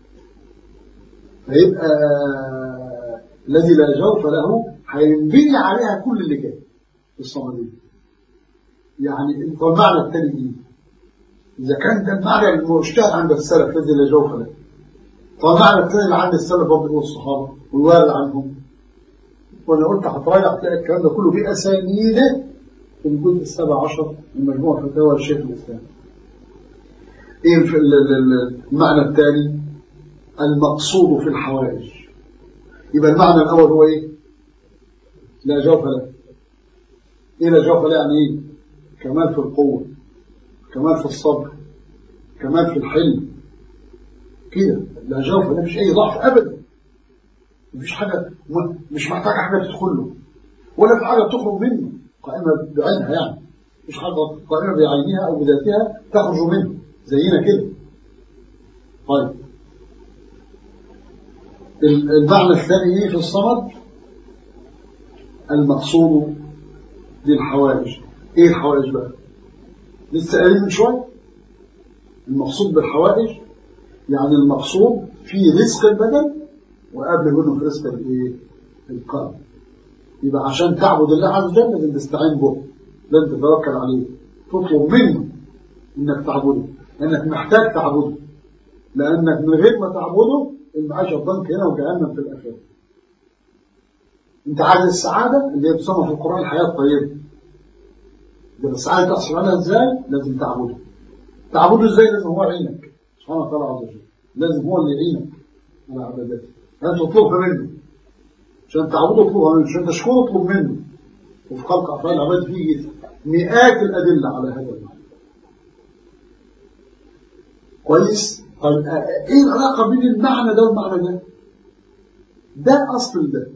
فيبقى الذي لا جوف له هينبني عليها كل اللي جاي في الصمديه. يعني انت المعنى الثاني ايه؟ اذا كان ده المعنى المشتهر عند السلف الذي لا جوف له، فالمعنى الثاني اللي عند السلف برضه والصحابه والوارد عنهم، وانا قلت هتراجع تلاقي الكلام ده كله في اسانيده في الجزء السابع عشر من مجموع فتاوى الشيخ الاسلام. ايه المعنى الثاني؟ المقصود في الحوائج. يبقى المعنى الاول هو ايه؟ لا جوف له. ايه لا جوف له يعني ايه؟ كمال في القوه، كمال في الصبر، كمال في الحلم كده. لا جوف له مفيش اي ضعف ابدا، مفيش حاجه، مش محتاج حاجه تدخل له ولا في حاجه تخرج منه قائمه بعينها، يعني مش حاجه قائمه بعينها او بذاتها تخرج منه زينا كده. طيب المعنى الثاني ايه في الصمد؟ المقصود للحوائج. ايه الحوائج بقى؟ لسه قايلين من شويه المقصود بالحوائج يعني المقصود في رزق البدن وقبل منه في رزق الايه؟ القلب. يبقى عشان تعبد الله عز وجل لازم تستعين به، لازم تتوكل عليه، تطلب منه إنك تعبده، لأنك محتاج تعبده، لأنك من غير ما تعبده المعاش الضنك هنا وجهنم في الآخرة. أنت عايز السعادة اللي هي تسمى في القرآن الحياة الطيبة. ده السعادة تحصل عليها إزاي؟ لازم تعبده. تعبده إزاي؟ لازم هو يعينك سبحانه وتعالى عز وجل، لازم هو اللي يعينك على عبادته. أنت تطلبها منه عشان تعبده، اطلبها منه عشان تشكره، اطلب منه. وفي خلق أفعال العباد فيه مئات الأدلة على هذا المعنى. كويس؟ طيب إيه العلاقة بين المعنى ده والمعنى ده؟ ده أصل ده.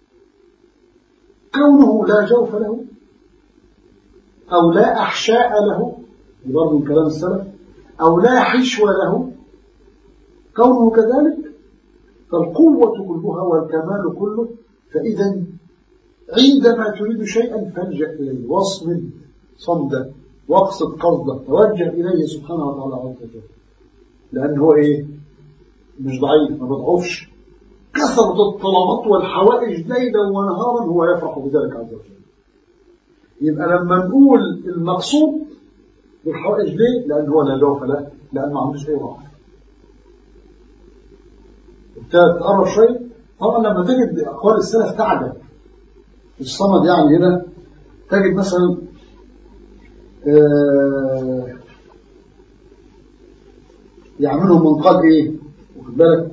كونه لا جوف له أو لا أحشاء له، برضه من كلام السلف، أو لا حشو له، كونه كذلك فالقوة كلها والكمال كله. فإذا عندما تريد شيئا فالجأ إليه، واصمد صمدا، واقصد قصدا، توجه إليه سبحانه وتعالى عز وجل، لأن هو إيه؟ مش ضعيف، ما بضعفش. كثرة الطلبات والحوائج ليلا ونهارا هو يفرح بذلك عز وجل. يبقى لما نقول المقصود بالحوائج ليه؟ لأن هو لا جوف له، لأن ما عندوش أي ضعف. ابتدت تقرب شوية. طبعا لما تجد أقوال السلف تعجب. الصمد يعني هنا تجد مثلا آه يعملهم من قال إيه؟ واخد بالك؟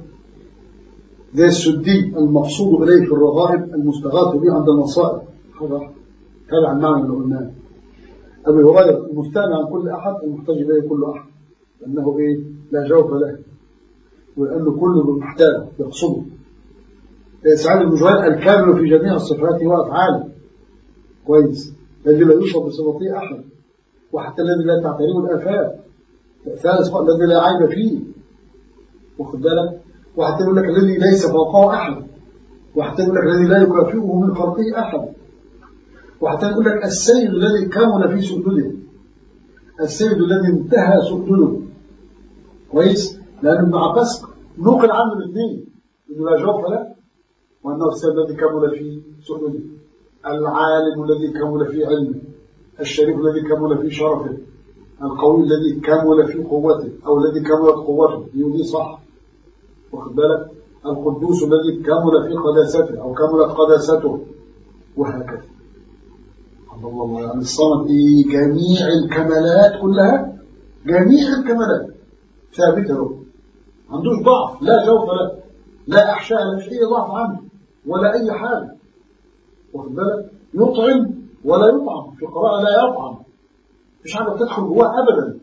زي السدي المقصود إليه في الرغائب المستغاث به عند المصائب. هذا تابع المعنى اللي قلناه. أبي هريرة المستغني عن كل أحد المحتاج إليه كل أحد، لأنه إيه؟ لا جوف له، ولأنه كله محتاج يقصده. سعيد المجوهر الكامل في جميع الصفات وأفعاله. كويس؟ الذي لا يوصف بصفته أحد، وحتى الذي لا تعتريه الآفات. ثالث الذي لا عيب فيه، واخد بالك؟ وحتى يقول لك الذي ليس فوقه أحد، وحتى يقول لك الذي لا يكافئه من خلقه أحد، وحتى يقول لك السيد الذي كمل في سؤدده، السيد الذي انتهى سؤدده. كويس؟ لأن ابن عباس نقل عنه الاثنين، إنه لا جوف له، وأنه السيد الذي كمل في سؤدده، العالم الذي كمل في علمه، الشريف الذي كمل في شرفه، القوي الذي كمل في قوته أو الذي كملت قوته، يودي صح، واخد بالك؟ القدوس الذي كمل في قداسته أو كملت قداسته، وهكذا. الله الله، يعني الصمد دي جميع الكمالات كلها، جميع الكمالات ثابتة له، ما عندوش ضعف، لا جوف له، لا أحشاء له، مش أي ضعف عنه ولا أي حاجة، واخد بالك؟ يطعم ولا يطعم، في قراءة لا يطعم، مش حاجة بتدخل جواه أبدا.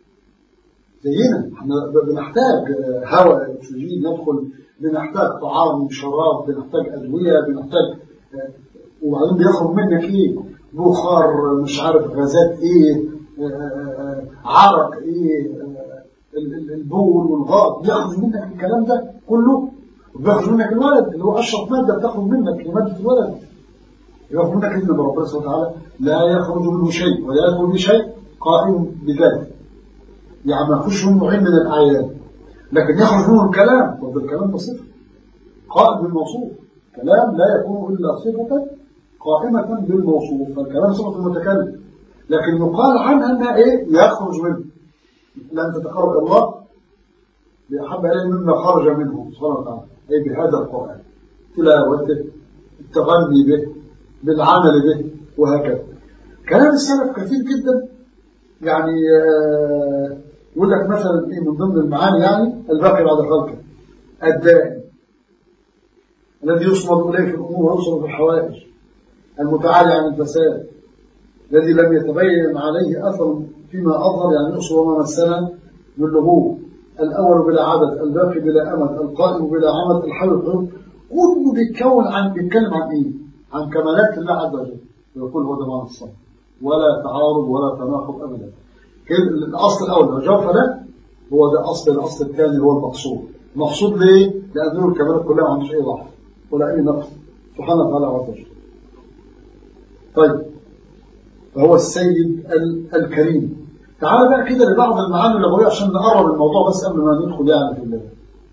زينا احنا بنحتاج هواء أكسجين ندخل، بنحتاج طعام شراب، بنحتاج أدوية، بنحتاج، وبعدين بيخرج منك إيه؟ بخار، مش عارف غازات إيه، عرق إيه، البول والغاض، بيخرج منك الكلام ده كله، وبيخرج منك الولد اللي هو أشرف مادة بتخرج منك لمادة الولد، يخرج منك إذن ربنا سبحانه وتعالى لا يخرج منه شيء ولا يدخل به شيء قائم بذاته، يعني ما يخرج منه عين من الأعيان، لكن يخرج منه الكلام، طب الكلام بصفة قائم بالموصوف، كلام لا يكون إلا صفة قائمة بالموصوف، فالكلام صفة المتكلم، لكن يقال عنها أنها إيه؟ يخرج منه. لن تتقرب إلى الله بأحب إليه مما خرج منه سبحانه وتعالى، أي بهذا القرآن، تلاوته، التغني به، بالعمل به، وهكذا. كلام السلف كثير جدا، يعني يقول لك مثلا إيه من ضمن المعاني، يعني الباقي بعد خلقه، الدائم الذي يصمد إليه في الأمور ويوصل في الحوائج، المتعالي عن الفساد، الذي لم يتبين عليه أثر فيما أظهر، يعني يقصر وما مسنا من لغوب، الأول بلا عدد، الباقي بلا أمد، القائم بلا عمد، الحي القيوم، كله بيتكون عن بيتكلم عن إيه؟ عن كمالات الله عز وجل، ويقول هو ده معنى الصلاة، ولا تعارض ولا تناقض أبدا. الأصل الأول الجوف ده هو ده أصل، الأصل الثاني هو المقصود. المقصود ليه؟ لأنه الكمالات كلها ما عندوش أي ضعف ولا أي نقص سبحانه وتعالى عز وجل. طيب، فهو السيد الكريم. تعال بقى كده لبعض المعاني اللغوية عشان نقرب الموضوع بس قبل ما ندخل يعني في الله.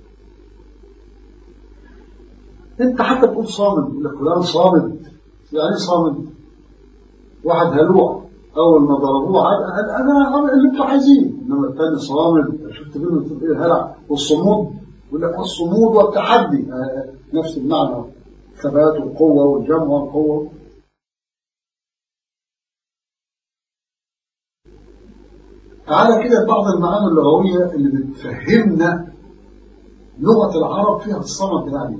انت حتى بتقول صامد، يقول لك فلان صامد، يعني صامد واحد هلوع أول ما ضربوه عاد قال أنا اللي أنتوا عايزينه، إنما الثاني صامد. شفت كلمة إيه الهلع والصمود، يقول لك الصمود والتحدي نفس المعنى، الثبات والقوة والجمع والقوة. تعالى كده بعض المعاني اللغوية اللي بتفهمنا لغة العرب فيها الصمد يعني.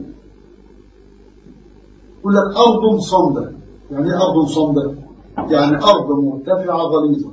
يقول لك أرض صمدة. يعني ايه أرض صمدة؟ يعني أرض مرتفعة غليظة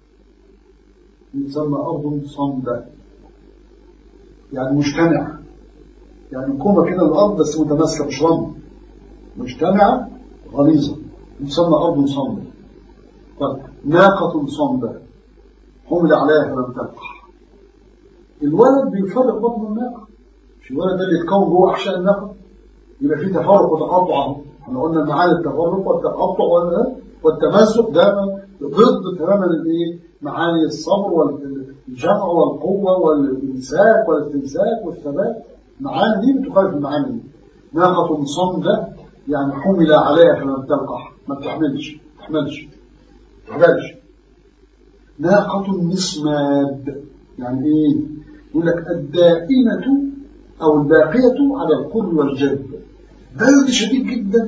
يسمى أرض صمدة، يعني مجتمعة، يعني كومة كده الأرض بس متماسكة مش رمل، مجتمعة غليظة يسمى أرض صمدة. طيب ناقة صمدة حمل عليها فلم تلقح. الولد بيفرق بطن الناقة، مش الولد ده اللي يتكون جوه أحشاء الناقة، يبقى فيه تفرق وتقطع اهو. احنا قلنا معاني التفرق والتقطع والتمزق ده ضد تماما الايه؟ معاني الصبر والجمع والقوه والامساك والاستمساك والثبات. معاني دي بتخالف المعاني دي. ناقة صمدة يعني حمل عليها فلم تلقح، ما بتحملش ما تحملش ما تحملش. ناقة مسماد يعني ايه؟ يقول لك الدائمة او الباقية على القر والجد، برد شديد جدا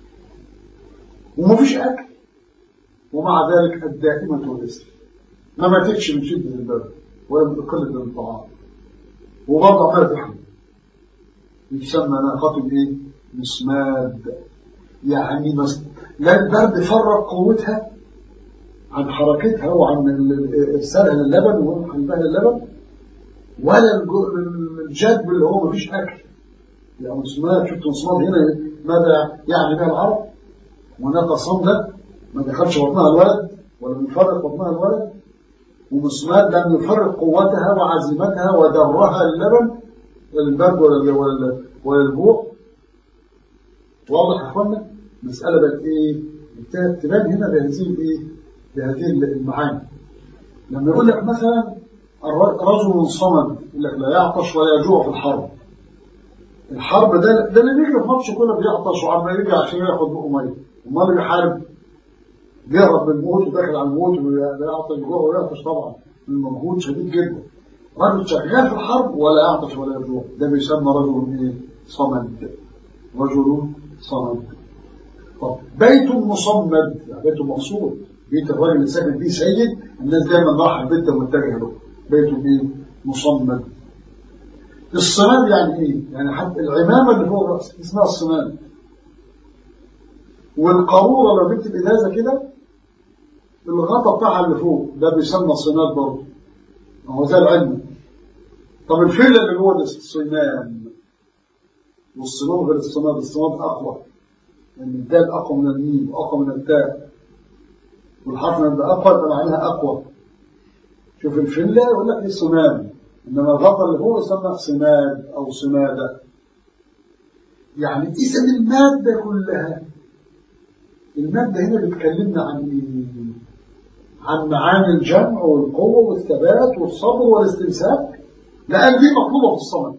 ومفيش اكل، ومع ذلك الدائمة والرزق، ما ماتتش من شدة البرد ولا من قلة الطعام، وبرضه عمالة تحمل. يسمى ناقة ايه؟ مسماد. يعني مس... لا البرد فرق قوتها عن حركتها وعن ارسالها للبن وعن حلبها للبن، ولا الجدب اللي هو مفيش اكل. يعني مسماد، شفت مسماد هنا ماذا يعني بها العرب؟ وناقة صمدة ما دخلش بطنها الولد ولا يفرق بطنها الولد، ومسماد لم يفرق قوتها وعزيمتها ودرها اللبن البرد ولا ولا ولا الجوع. واضح يا اخوانا؟ المسألة بقت ايه؟ انتهت تبان هنا بهذه الايه؟ بهذه المعاني. لما يقول لك مثلا رجل صمد، يقول لك لا يعطش ولا يجوع في الحرب. الحرب ده ده اللي بيجي في ماتش كله بيعطش وعم يرجع عشان ياخد بقه ميه، امال اللي بيحارب بيهرب من الموت وداخل على الموت ويعطش جوع ويعطش طبعا من مجهود شديد جدا. رجل شغال في الحرب ولا يعطش ولا يجوع، ده بيسمى رجل ايه؟ صمد. رجل صمد. طب بيت مصمد يعني بيت مقصود، بيت الراجل اللي ساكن فيه سيد، الناس دايما راح البيت ده متجهه له، بيت ايه؟ مصمد. الصماد يعني ايه؟ يعني حتى العمامه اللي فوق الراس اسمها الصماد. والقاروره لو جبت الازازه كده الغطا بتاعها اللي فوق ده بيسمى صماد برضه، هو زي العلم. طب الفله اللي جوه ده الصمام، والصمام غير الصماد. الصماد اقوى لان يعني الدال اقوى من الميم واقوى من التاء، والحرف لما يبقى اقوى يبقى معناها اقوى. شوف الفله يقول لك ايه؟ صمام. إنما الغطا اللي فوق يسمى صماد أو صمادة. يعني إذا المادة كلها، المادة هنا بتكلمنا عن إيه؟ عن معاني الجمع والقوة والثبات والصبر والاستمساك، لأن دي مطلوبة في الصمد.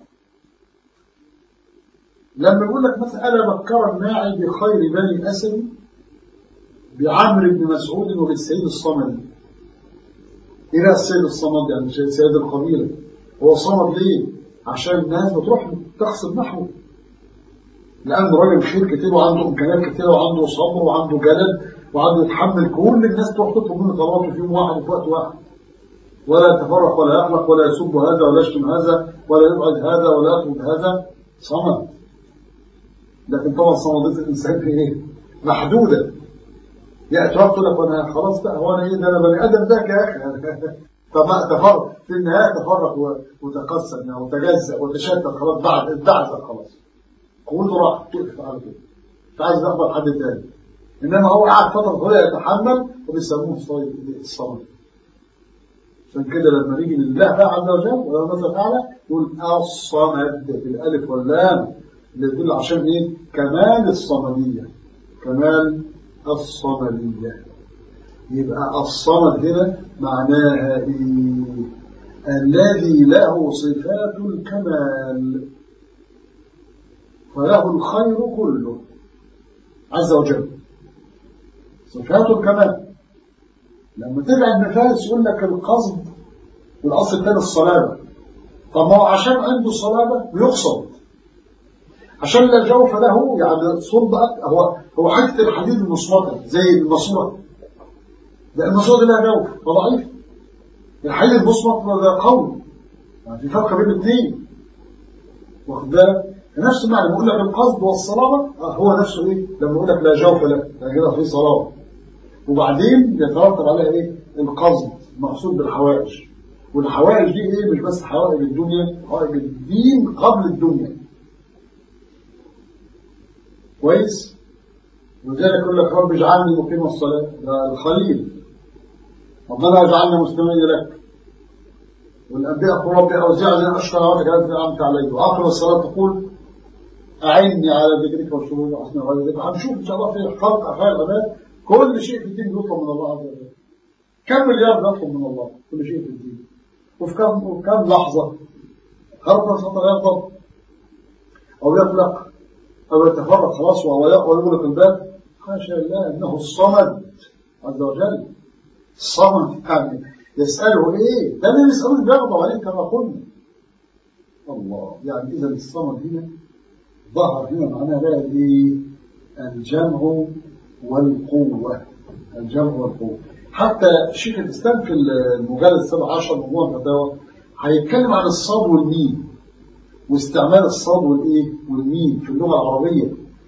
لما يقول لك مثلا ألا بكر الناعي بخير بني أسد بعمر بن مسعود وبالسيد الصمدي. إيه السيد الصمد؟ يعني سيد القبيلة. هو صمد ليه؟ عشان الناس بتروح تغصب نحوه، لأنه راجل خير كتير وعنده إمكانيات كتير وعنده صبر وعنده جلد وعنده يتحمل كل الناس تروح تطلب منه طلبات في يوم واحد في وقت واحد، ولا يتفرق ولا يقلق ولا يسب هذا ولا يشتم هذا ولا يبعد هذا ولا يطلب هذا. صمد. لكن طبعا صمدية الإنسان في إيه؟ محدودة. يأتي وقت لك وانا خلاص بقى هو انا ايه ده؟ انا بني ادم ده يا اخي. طب تفرق في النهايه، تفرق وتقسم وتجزأ وتشتت خلاص، بعد اتبعثر خلاص، قوته راح تقف على كده، مش عايز يقبل حد تاني. انما هو قاعد فتره طويله يتحمل وبيسموه الصمد. عشان كده لما نيجي لله بقى عز وجل ولا مثل اعلى يقول الصمد بالالف واللام اللي يدل عشان ايه؟ كمال الصمديه، كمال الصمدية. يبقى الصمد هنا معناها إيه؟ الذي له صفات الكمال وله الخير كله عز وجل. صفات الكمال لما ترجع ابن فارس يقول لك القصد والأصل الثاني الصلابة. طب ما هو عشان عنده الصلابة بيقصد، عشان لا جوف له يعني صلب. هو هو حته الحديد المصمتة زي الماسورة، ده الماسورة دي لها جوف فضعيف. الحديد المصمت ده قوي، يعني في فرق بين الاثنين، واخد بالك؟ نفس المعنى بيقول لك القصد والصلابة هو نفسه ايه لما يقول لك لا جوف له، يعني كده في صلابة. وبعدين يترتب عليها ايه؟ القصد مقصود بالحوائج، والحوائج دي ايه؟ مش بس حوائج الدنيا، حوائج الدين قبل الدنيا. كويس؟ ولذلك يقول لك رب اجعلني مقيم الصلاة، ده الخليل، ربنا اجعلني مستمعا لك. والانبياء يقول ربي اوزعني ان اشكر نعمتك التي انعمت علي، واخر الصلاه تقول اعني على ذكرك وشكرك وحسن عبادتك. هنشوف ان شاء الله في خلق افعال العباد كل شيء في الدين يطلب من الله عز وجل. كم مليار نطلب من الله كل شيء في الدين، وفي كم وفي كم لحظه خلق صوت يغضب او يطلق او يتفرق خلاص وهو يغلق الباب. حاشا لله، انه الصمد عز وجل. الصمد يعني يسأله ايه؟ ده اللي يسأله بيغضب عليه كما قلنا. الله، يعني اذا الصمد هنا ظهر هنا معناها بقى ايه؟ الجمع والقوة. الجمع والقوة. حتى شيخ الاسلام في المجلد السابع عشر مجموعة الفتاوى هيتكلم عن الصاد والميم واستعمال الصاد والايه؟ والميم في اللغة العربية،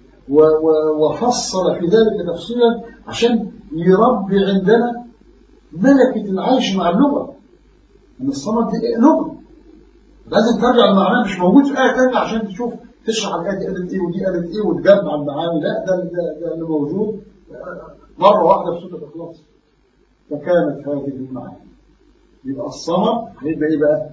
وفصل في ذلك تفصيلا عشان يربي عندنا ملكة العيش مع اللغة. ان الصمد دي لغة لازم ترجع المعنى، مش موجود في آية تانية عشان تشوف تشرح الآية دي قالت ايه ودي قالت ايه وتجمع المعاني. لا، ده ده اللي موجود مرة واحدة في سورة الإخلاص. فكانت هذه المعاني. يبقى الصمد هيبقى ايه بقى؟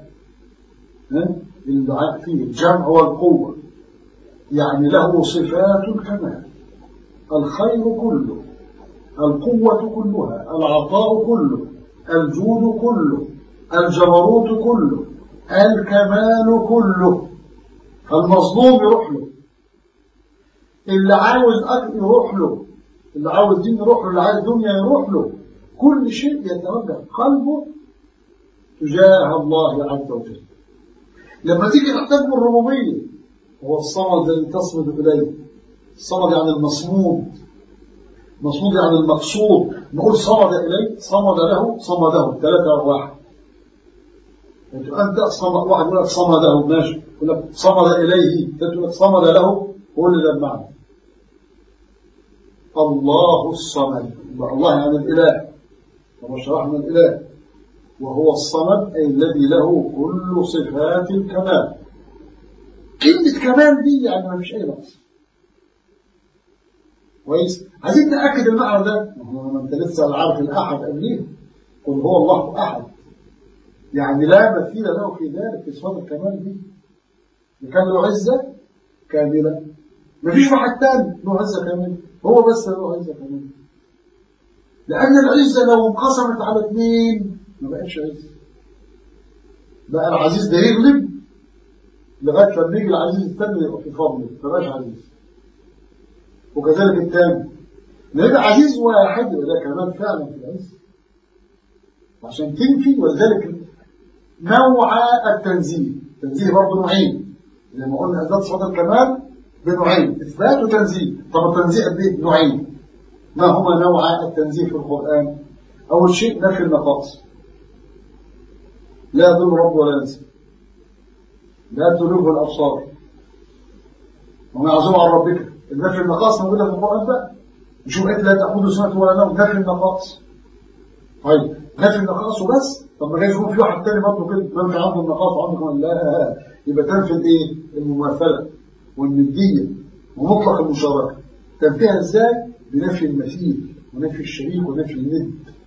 ها؟ فيه الجمع والقوة، يعني له صفات الكمال، الخير كله، القوة كلها، العطاء كله، الجود كله، الجبروت كله، الكمال كله. فالمظلوم يروح له، اللي عاوز أكل يروح له، اللي عاوز دين يروح له، اللي عاوز دنيا يروح له. كل شيء يتوجه قلبه تجاه الله عز وجل. لما تيجي تحتاج بالربوبية، هو الصمد الذي تصمد إليه. الصمد يعني المصمود، مصمود يعني المقصود. نقول صمد إليه، صمد له، صمده، ثلاثة واحد. أنت صمد واحد يقول لك صمده، ماشي، يقول لك صمد إليه، تقول لك صمد له، قول لي ده المعنى. الله الصمد، الله يعني الإله، كما شرحنا الإله، وهو الصمد أي الذي له كل صفات الكمال. كلمة كمال دي يعني ما فيش أي نقص. كويس؟ عايزين نأكد المعنى ده. ما أنت لسه عارف الأحد قبليه، قل هو الله أحد، يعني لا مثيل له في ذلك، في صفات الكمال دي. كان له عزة كاملة، ما فيش واحد تاني له عزة كاملة، هو بس له عزة كاملة. لأن العزة لو انقسمت على اثنين ما بقاش عزة. بقى العزيز ده يغلب لغاية لما يجي العزيز الثاني يبقى في فضله، ما بقاش عزيز. وكذلك الثاني نبقى عزيز واحد، وده كمان فعلا في العزة. عشان تنفي، ولذلك نوع التنزيه، التنزيه برضه نوعين، زي ما قلنا أزاد صفات الكمال بنوعين، إثبات وتنزيه. طب التنزيه قد إيه؟ نوعين. ما هما نوع التنزيه في القرآن؟ أول شيء نفي النقائص، لا يضل رب ولا ينسى، لا تدركه الأبصار وما يعزم عن ربك. النفي النقائص موجودة في القرآن بقى. نشوف إيه؟ لا تأخذ سنة ولا نوم، نفي النقائص. طيب نفي النقائص وبس؟ طب ما جاي يكون في واحد تاني برضه كده منفي عنده النقائص وعنده كمان لا، يبقى تنفي الايه؟ المماثلة والندية ومطلق المشاركة. تنفيها ازاي؟ بنفي المثيل ونفي الشريك ونفي الند.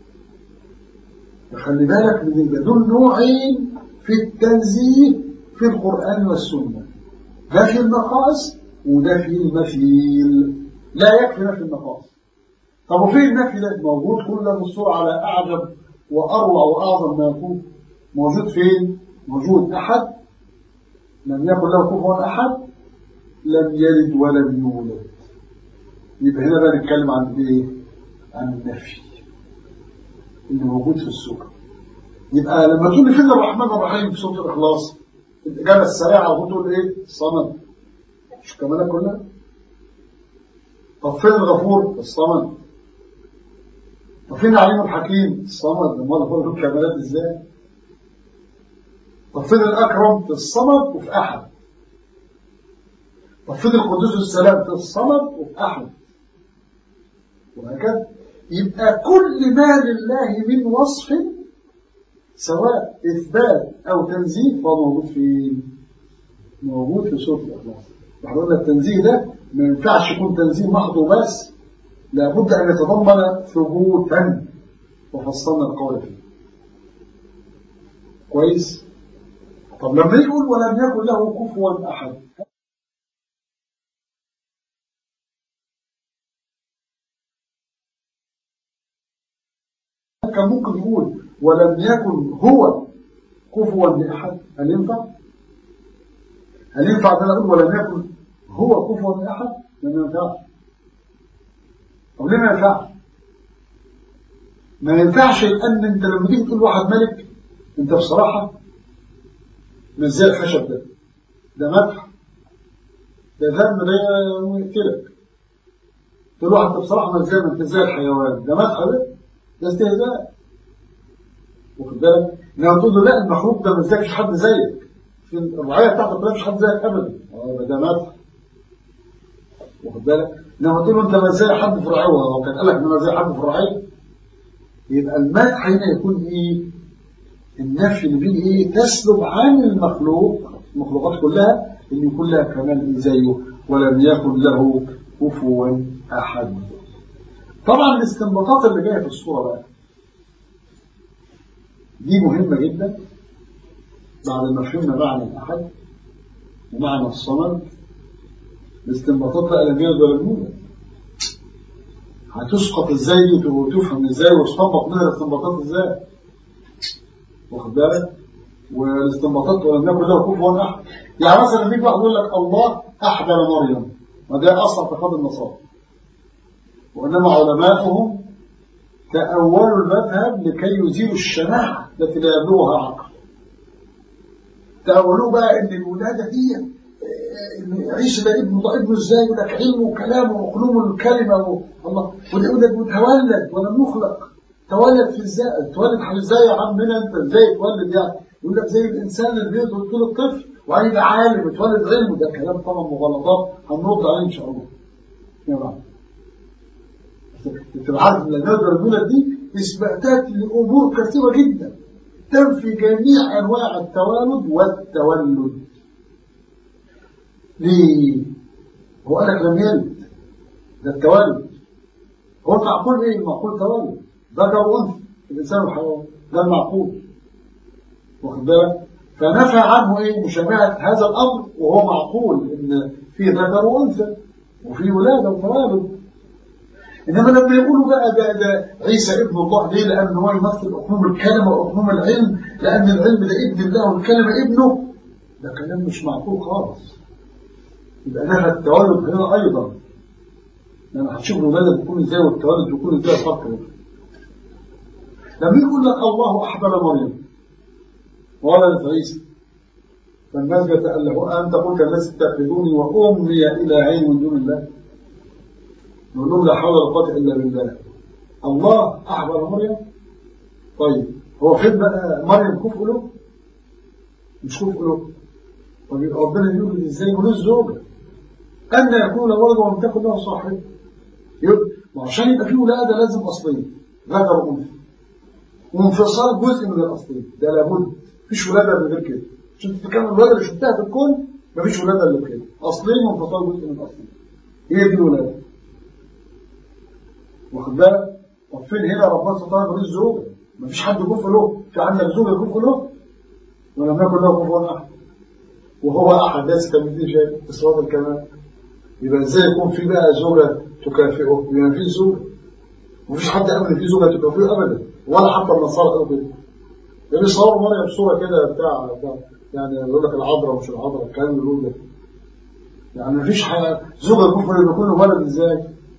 فخلي بالك من دول نوعين في التنزيه في القرآن والسنة، نفي النقائص ونفي المثيل. لا يكفي نفي النقائص. طب وفين النفي ده؟ موجود كل الصورة على أعجب وأروع وأعظم ما يكون. موجود فين؟ موجود أحد، لم يكن له كفوا أحد، لم يلد ولم يولد. يبقى هنا بقى نتكلم عن ايه؟ عن النفي. اللي موجود في السورة. يبقى لما تقول لي فين الرحمن الرحيم في سورة الإخلاص، الإجابة السريعة وتقول إيه؟ الصمد. مش كمالك كلها؟ طب فين الغفور؟ الصمد. طب فين العليم الحكيم؟ الصمد. لما الغفور له كمالات إزاي؟ طب فين الأكرم؟ في الصمد وفي أحد. طب فين القدوس السلام؟ في الصمد وفي أحد. وهكذا. يبقى كل ما لله من وصف سواء إثبات أو تنزيه فهو موجود في موجود في سورة الإخلاص. احنا قلنا التنزيه ده ما ينفعش يكون تنزيه محض وبس، لابد أن يتضمن ثبوتا، وفصلنا القول فيه. كويس؟ طب لما يقول ولم يكن له كفوا أحد، كان ممكن يقول ولم يكن هو كفوا لأحد. هل ينفع؟ هل ينفع أن أقول ولم يكن هو كفوا لأحد؟ ما ينفعش. طب ليه ما ينفعش؟ ما ينفعش لأن أنت لما تيجي تقول واحد ملك، أنت بصراحة مش زي الخشب ده، ده مدح، ده ذنب، ده يقتلك. تقول واحد أنت بصراحة مش زي ما أنت زي الحيوان، ده مدح، ده ده استهزاء. واخد بالك؟ انما تقول له لا المخلوق ده مش زيك، حد زيك في الرعايه بتاعتك مش حد زيك ابدا، اه ده مدح. واخد بالك؟ انما تقول له انت مش زي حد في الرعايه، هو كان قال لك ان انا زي حد في الرعايه. يبقى المدح هنا يكون ايه؟ النفي اللي بيجي ايه؟ تسلب عن المخلوق، المخلوقات كلها اللي يكون لها كمال زيه، ولم يكن له كفوا احد. طبعا الاستنباطات اللي جايه في الصوره بقى دي مهمه جدا. بعد ما فهمنا معنى الاحد ومعنى الصمد، الاستنباطات بقى لم يلد ولا يولد هتسقط ازاي وتفهم ازاي وتطبق منها الاستنباطات ازاي. واخد بالك؟ والاستنباطات ولم يكن له كفوا احد. يعني مثلا لما يجي واحد يقول لك الله احضر مريم، وده اصلا اعتقاد النصارى، وإنما علماؤهم تأولوا المذهب لكي يزيلوا الشناعة التي لا يبلغها عقل. تأولوا بقى إن الولادة دي عيسى ده ابنه، ده ابنه ازاي؟ يقول لك علمه وكلامه وقلوم الكلمة الله، وده يقول لك متولد ولم يخلق. تولد في ازاي؟ تولد ازاي يا عمنا انت؟ ازاي تولد يعني؟ يقول لك زي الإنسان اللي بيولد طول الطفل وعين عالم يتولد علمه. ده كلام طبعا مغالطات هنرد عليه إن شاء الله. يا رب. انت عارف ان النادر الدولة دي اثباتات لامور كثيره جدا تنفي جميع انواع التوالد والتولد. ليه؟ هو قال لك لم يلد، ده التولد. هو المعقول ايه؟ المعقول تولد ذكر وانثى الانسان والحيوان، ده المعقول. واخد بالك؟ فنفى عنه ايه؟ مشابهه هذا الامر، وهو معقول ان في ذكر وانثى وفي ولاده وتوالد. إنما لما يقولوا بقى ده, ده عيسى ابن الله، ليه؟ لأن هو يمثل أقنوم الكلمة وأقنوم العلم، لأن العلم ده ابن الله والكلمة ابنه. ده كلام مش معقول خالص. يبقى نفى التولد هنا أيضا، لأن هتشوف الولادة بيكون إزاي والتولد بيكون إزاي فرق بينهم. لما يقول لك الله أحضر مريم وولدت عيسى، فالناس بيتألهوا أنت قلت الناس اتخذوني وأمي إلى عين من دون الله. نقول لهم لا حول ولا قوة إلا بالله. الله أحضر مريم. طيب هو فين بقى مريم كفء له؟ مش كفء له. طب يبقى ربنا يقول ازاي له الزوجة؟ أن يكون له ولد ولم تكن له صاحب. وعشان يبقى فيه ولادة لازم أصلين، ذكر وأنثى، وانفصال جزء من الأصلين، ده لابد. مفيش ولادة من غير كده. عشان تتكلم الولادة اللي شفتها في الكون مفيش ولادة إلا كده، أصلين وانفصال جزء من الأصلين. هي دي الولادة. واخد بالك؟ طب فين هنا ربنا سبحانه وتعالى الزوجة؟ مفيش حد كفء له. في عندك زوجة كفء له؟ ولم يكن له كفوا أحد. وهو أحد ليس كمثله شيء في صفات الكمال. يبقى ازاي يكون في بقى زوجة تكافئه؟ يبقى في زوجة. مفيش حد قال ان في زوجة تكافئه أبدا، ولا حتى النصارى قالوا كده. يعني بيصوروا مريم بصورة كده بتاع, بتاع يعني يقول لك العذراء ومش العذراء، الكلام اللي ده. يعني مفيش حاجة زوجة كفء يكون له ولد ازاي؟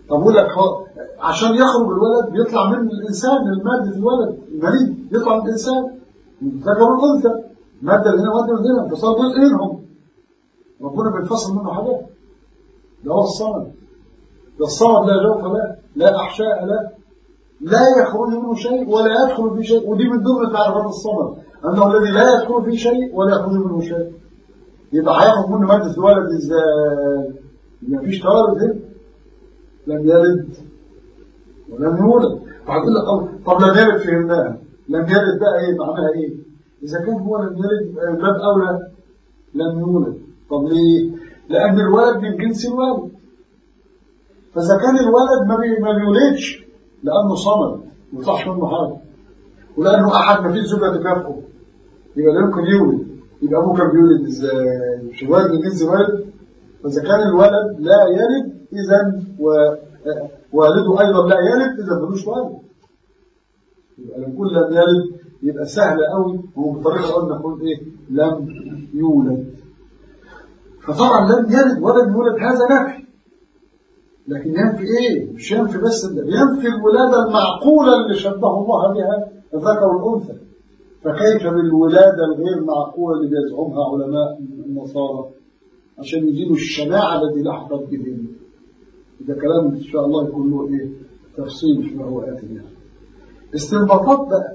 طب أقول لك عشان يخرج الولد بيطلع من الإنسان، من مادة الولد المريض يطلع من الإنسان ذكر والأنثى، مادة هنا ومادة هنا، انفصال بينهم، ربنا بينفصل منه حاجات. ده هو الصمد. ده الصمد لا جوف له، لا أحشاء له، لا يخرج منه شيء ولا يدخل فيه شيء. ودي من ضمن تعريفات الصمد، أنه الذي لا يدخل فيه شيء ولا يخرج منه شيء. يبقى هياخد منه مادة الولد إزاي؟ ما فيش توارد هنا، لم يلد ولم يولد. فهتقول لك طب لم يلد فهمناها، لم يلد بقى ايه معناها ايه؟ اذا كان هو لم يلد يبقى باب اولى لم يولد. طب ليه؟ لان الولد من جنس الوالد، فاذا كان الولد ما, بي ما بيولدش لانه صمد ما يطلعش منه حاجه، ولانه احد ما فيش زوجه تكافئه يبقى لا يمكن يولد. يبقى ابوه كان بيولد ازاي؟ مش الولد من جنس الوالد. فاذا كان الولد لا يلد اذا والده ايضا لا يلد، اذا ملوش والد. يبقى لما نقول لم يلد يبقى سهل قوي، وبطريقه قلنا نقول ايه؟ لم يولد. فطبعا لم يلد ولم يولد هذا نفي، لكن ينفي ايه؟ مش ينفي بس، ينفي الولاده المعقوله اللي شبه الله بها الذكر والانثى. فكيف بالولاده الغير معقوله اللي بيزعمها علماء النصارى عشان يزيلوا الشناعه التي لحقت بهم؟ ده كلام ان شاء الله يكون له ايه؟ تفصيل فيما هو آتي يعني. استنباطات بقى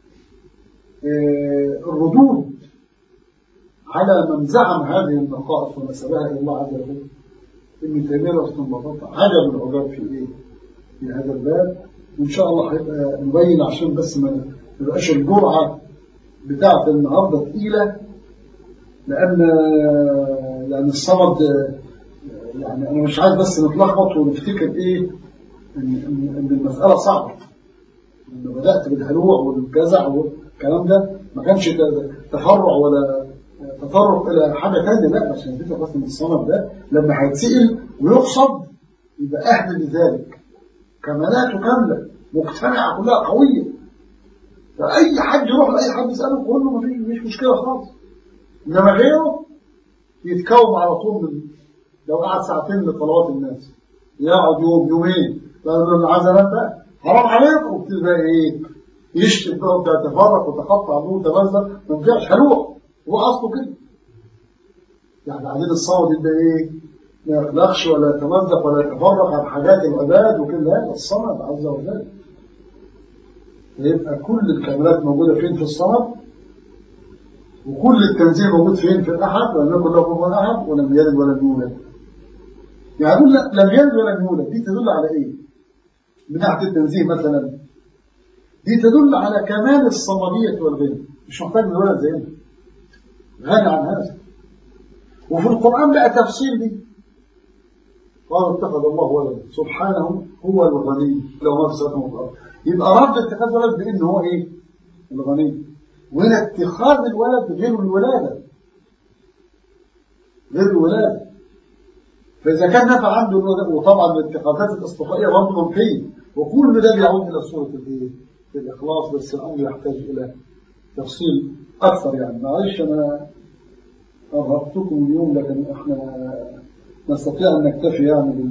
إيه الردود على من زعم هذه النقائص ونسبها الى الله عز وجل. ابن تيميه له استنباطات عجب العجاب في ايه؟ في هذا الباب، وان شاء الله هيبقى نبين عشان بس ما يبقاش الجرعه بتاعه النهارده ثقيله، لان لان الصمد يعني انا مش عايز بس نتلخبط ونفتكر ايه ان, إن المساله صعبه. لما بدات بالهلوع والجزع والكلام ده ما كانش تفرع ولا تطرق الى حاجه ثانيه، لا عشان نفتكر بس ان الصمد ده لما هيتسال ويقصد يبقى اهل لذلك، كمالاته كامله مقتنعه كلها قويه، فاي حد يروح لاي حد يساله يقول له مفيش مش مشكله خالص. انما غيره يتكوم على طول من لو قعد ساعتين لصلوات الناس يقعد يوم يومين فقالوا له عايز انام بقى حرام عليكم، وبتبقى ايه؟ يشتم بقى وتتفرق وتقطع ابوه وتبذر، ما ينفعش حلوه، هو اصله كده. يعني بعدين الصوت يبقى ايه؟ ما يخلقش ولا يتمزق ولا يتفرق عن حاجات العباد وكده، لا الصمد عز وجل. يبقى كل الكمالات موجوده فين؟ في الصمد، وكل التنزيه موجود فين؟ في الاحد، ولم يكن له كفوا احد، ولم يلد ولم يولد. يعني لم يلد ولم يولد دي تدل على ايه؟ من ناحيه التنزيه مثلا دي تدل على كمال الصمديه والغنى، مش محتاج لولد زينا، غني عن هذا. وفي القران بقى تفصيل دي، قال اتخذ الله ولدا سبحانه هو الغني لو ما في السماوات والارض. يبقى رد اتخاذ الولد بان هو ايه؟ الغني. وهنا اتخاذ الولد غير الولاده، غير الولاده. فاذا كان نفع عنده الولد، وطبعا الاتخاذات الاصطفائيه برضه منفيه، وكل ده بيعود الى صوره الايه؟ الاخلاص، بس الامر يحتاج الى تفصيل اكثر. يعني معلش انا ارهقتكم اليوم، لكن احنا نستطيع ان نكتفي يعني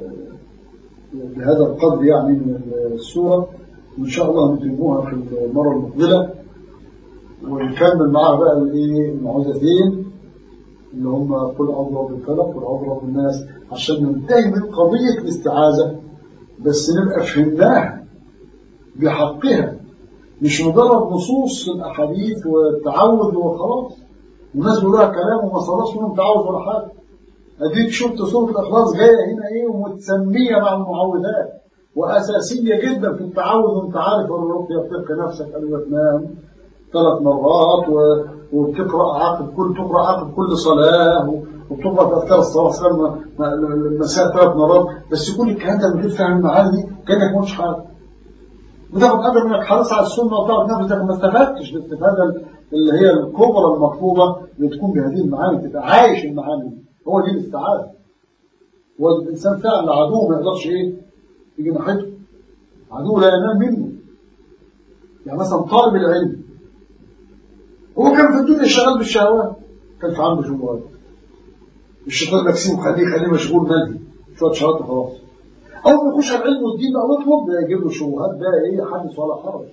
بهذا القدر يعني من السوره، وان شاء الله نتموها في المره المقبله، ونكمل معها بقى الايه؟ المعوذتين اللي هم قل اعوذ برب الفلق وقل اعوذ برب الناس، عشان ننتهي من قضيه الاستعاذه بس نبقى فهمناها بحقها، مش مجرد نصوص الاحاديث والتعوذ وخلاص. الناس بيقولوا كلام وما صارش منهم تعوذ ولا حاجه. اديك شفت سوره الاخلاص جايه هنا ايه؟ ومتسميه مع المعوذات واساسيه جدا في التعوذ. وانت عارف الرقيه بتلقي نفسك قبل ما تنام ثلاث مرات، وبتقرا عقب كل تقرا عقب كل صلاه، وبتقرا في اذكار الصلاه المساء ثلاث مرات. بس كل الكلام ده من غير فهم المعاني كانك مش حاجه، وتاخد قدر منك حريص على السنه وتعرف نفسك ما استفدتش الاستفاده اللي هي الكبرى المطلوبه اللي تكون بهذه المعاني، تبقى عايش المعاني. هو دي الاستعاذه. والانسان فعلا عدو ما يقدرش ايه؟ يجي ناحيته، عدو لا ينام منه. يعني مثلا طالب العلم هو كان في الدنيا شغال بالشهوات، كان في عنده شهوات، الشيطان نفسه خليه خليه مشغول مادي شويه شهوات وخلاص. أول ما يخش على العلم والدين بقى ويطلب ده يجيب له شبهات بقى إيه حدث ولا حرج،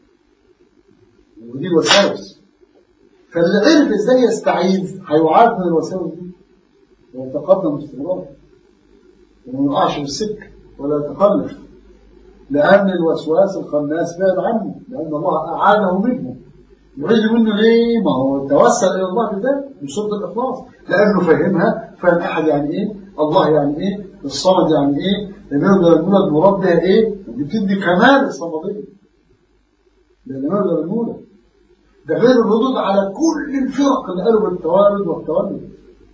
ودي الوساوس. فاللي عرف إزاي يستعيذ هيعاد من الوساوس دي ويتقدم باستمرار وما يقعش في السكة ولا يتخلف، لأن الوسواس الخناس بعد عنه، لأن الله أعانه منه. يعيد منه ليه؟ ما هو توسل إلى الله بذلك بصدق الإخلاص، لأنه فهمها فهم أحد يعني إيه، الله يعني إيه، الصمد يعني إيه، لماذا المولد المراد بها إيه، دي بتدي كمال الصمدية لماذا المولد. ده غير الردود على كل الفرق اللي قالوا بالتوارد والتولد.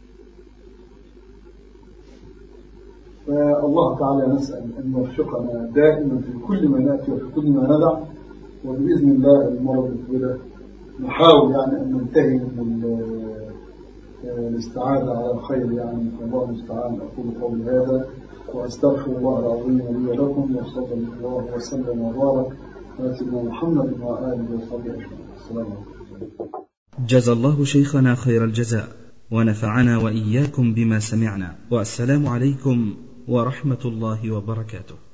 فالله تعالى نسأل أن يوفقنا دائما في كل ما نأتي وفي كل ما ندع، وبإذن الله المرة المقبلة نحاول يعني أن ننتهي من الاستعاذة على الخير يعني. الله المستعان. أقول قولي هذا وأستغفر الله العظيم لي ولكم، وصلى الله وسلم وبارك على سيدنا محمد وآله وصحبه أجمعين. السلام عليكم. جزا الله شيخنا خير الجزاء ونفعنا وإياكم بما سمعنا، والسلام عليكم ورحمة الله وبركاته.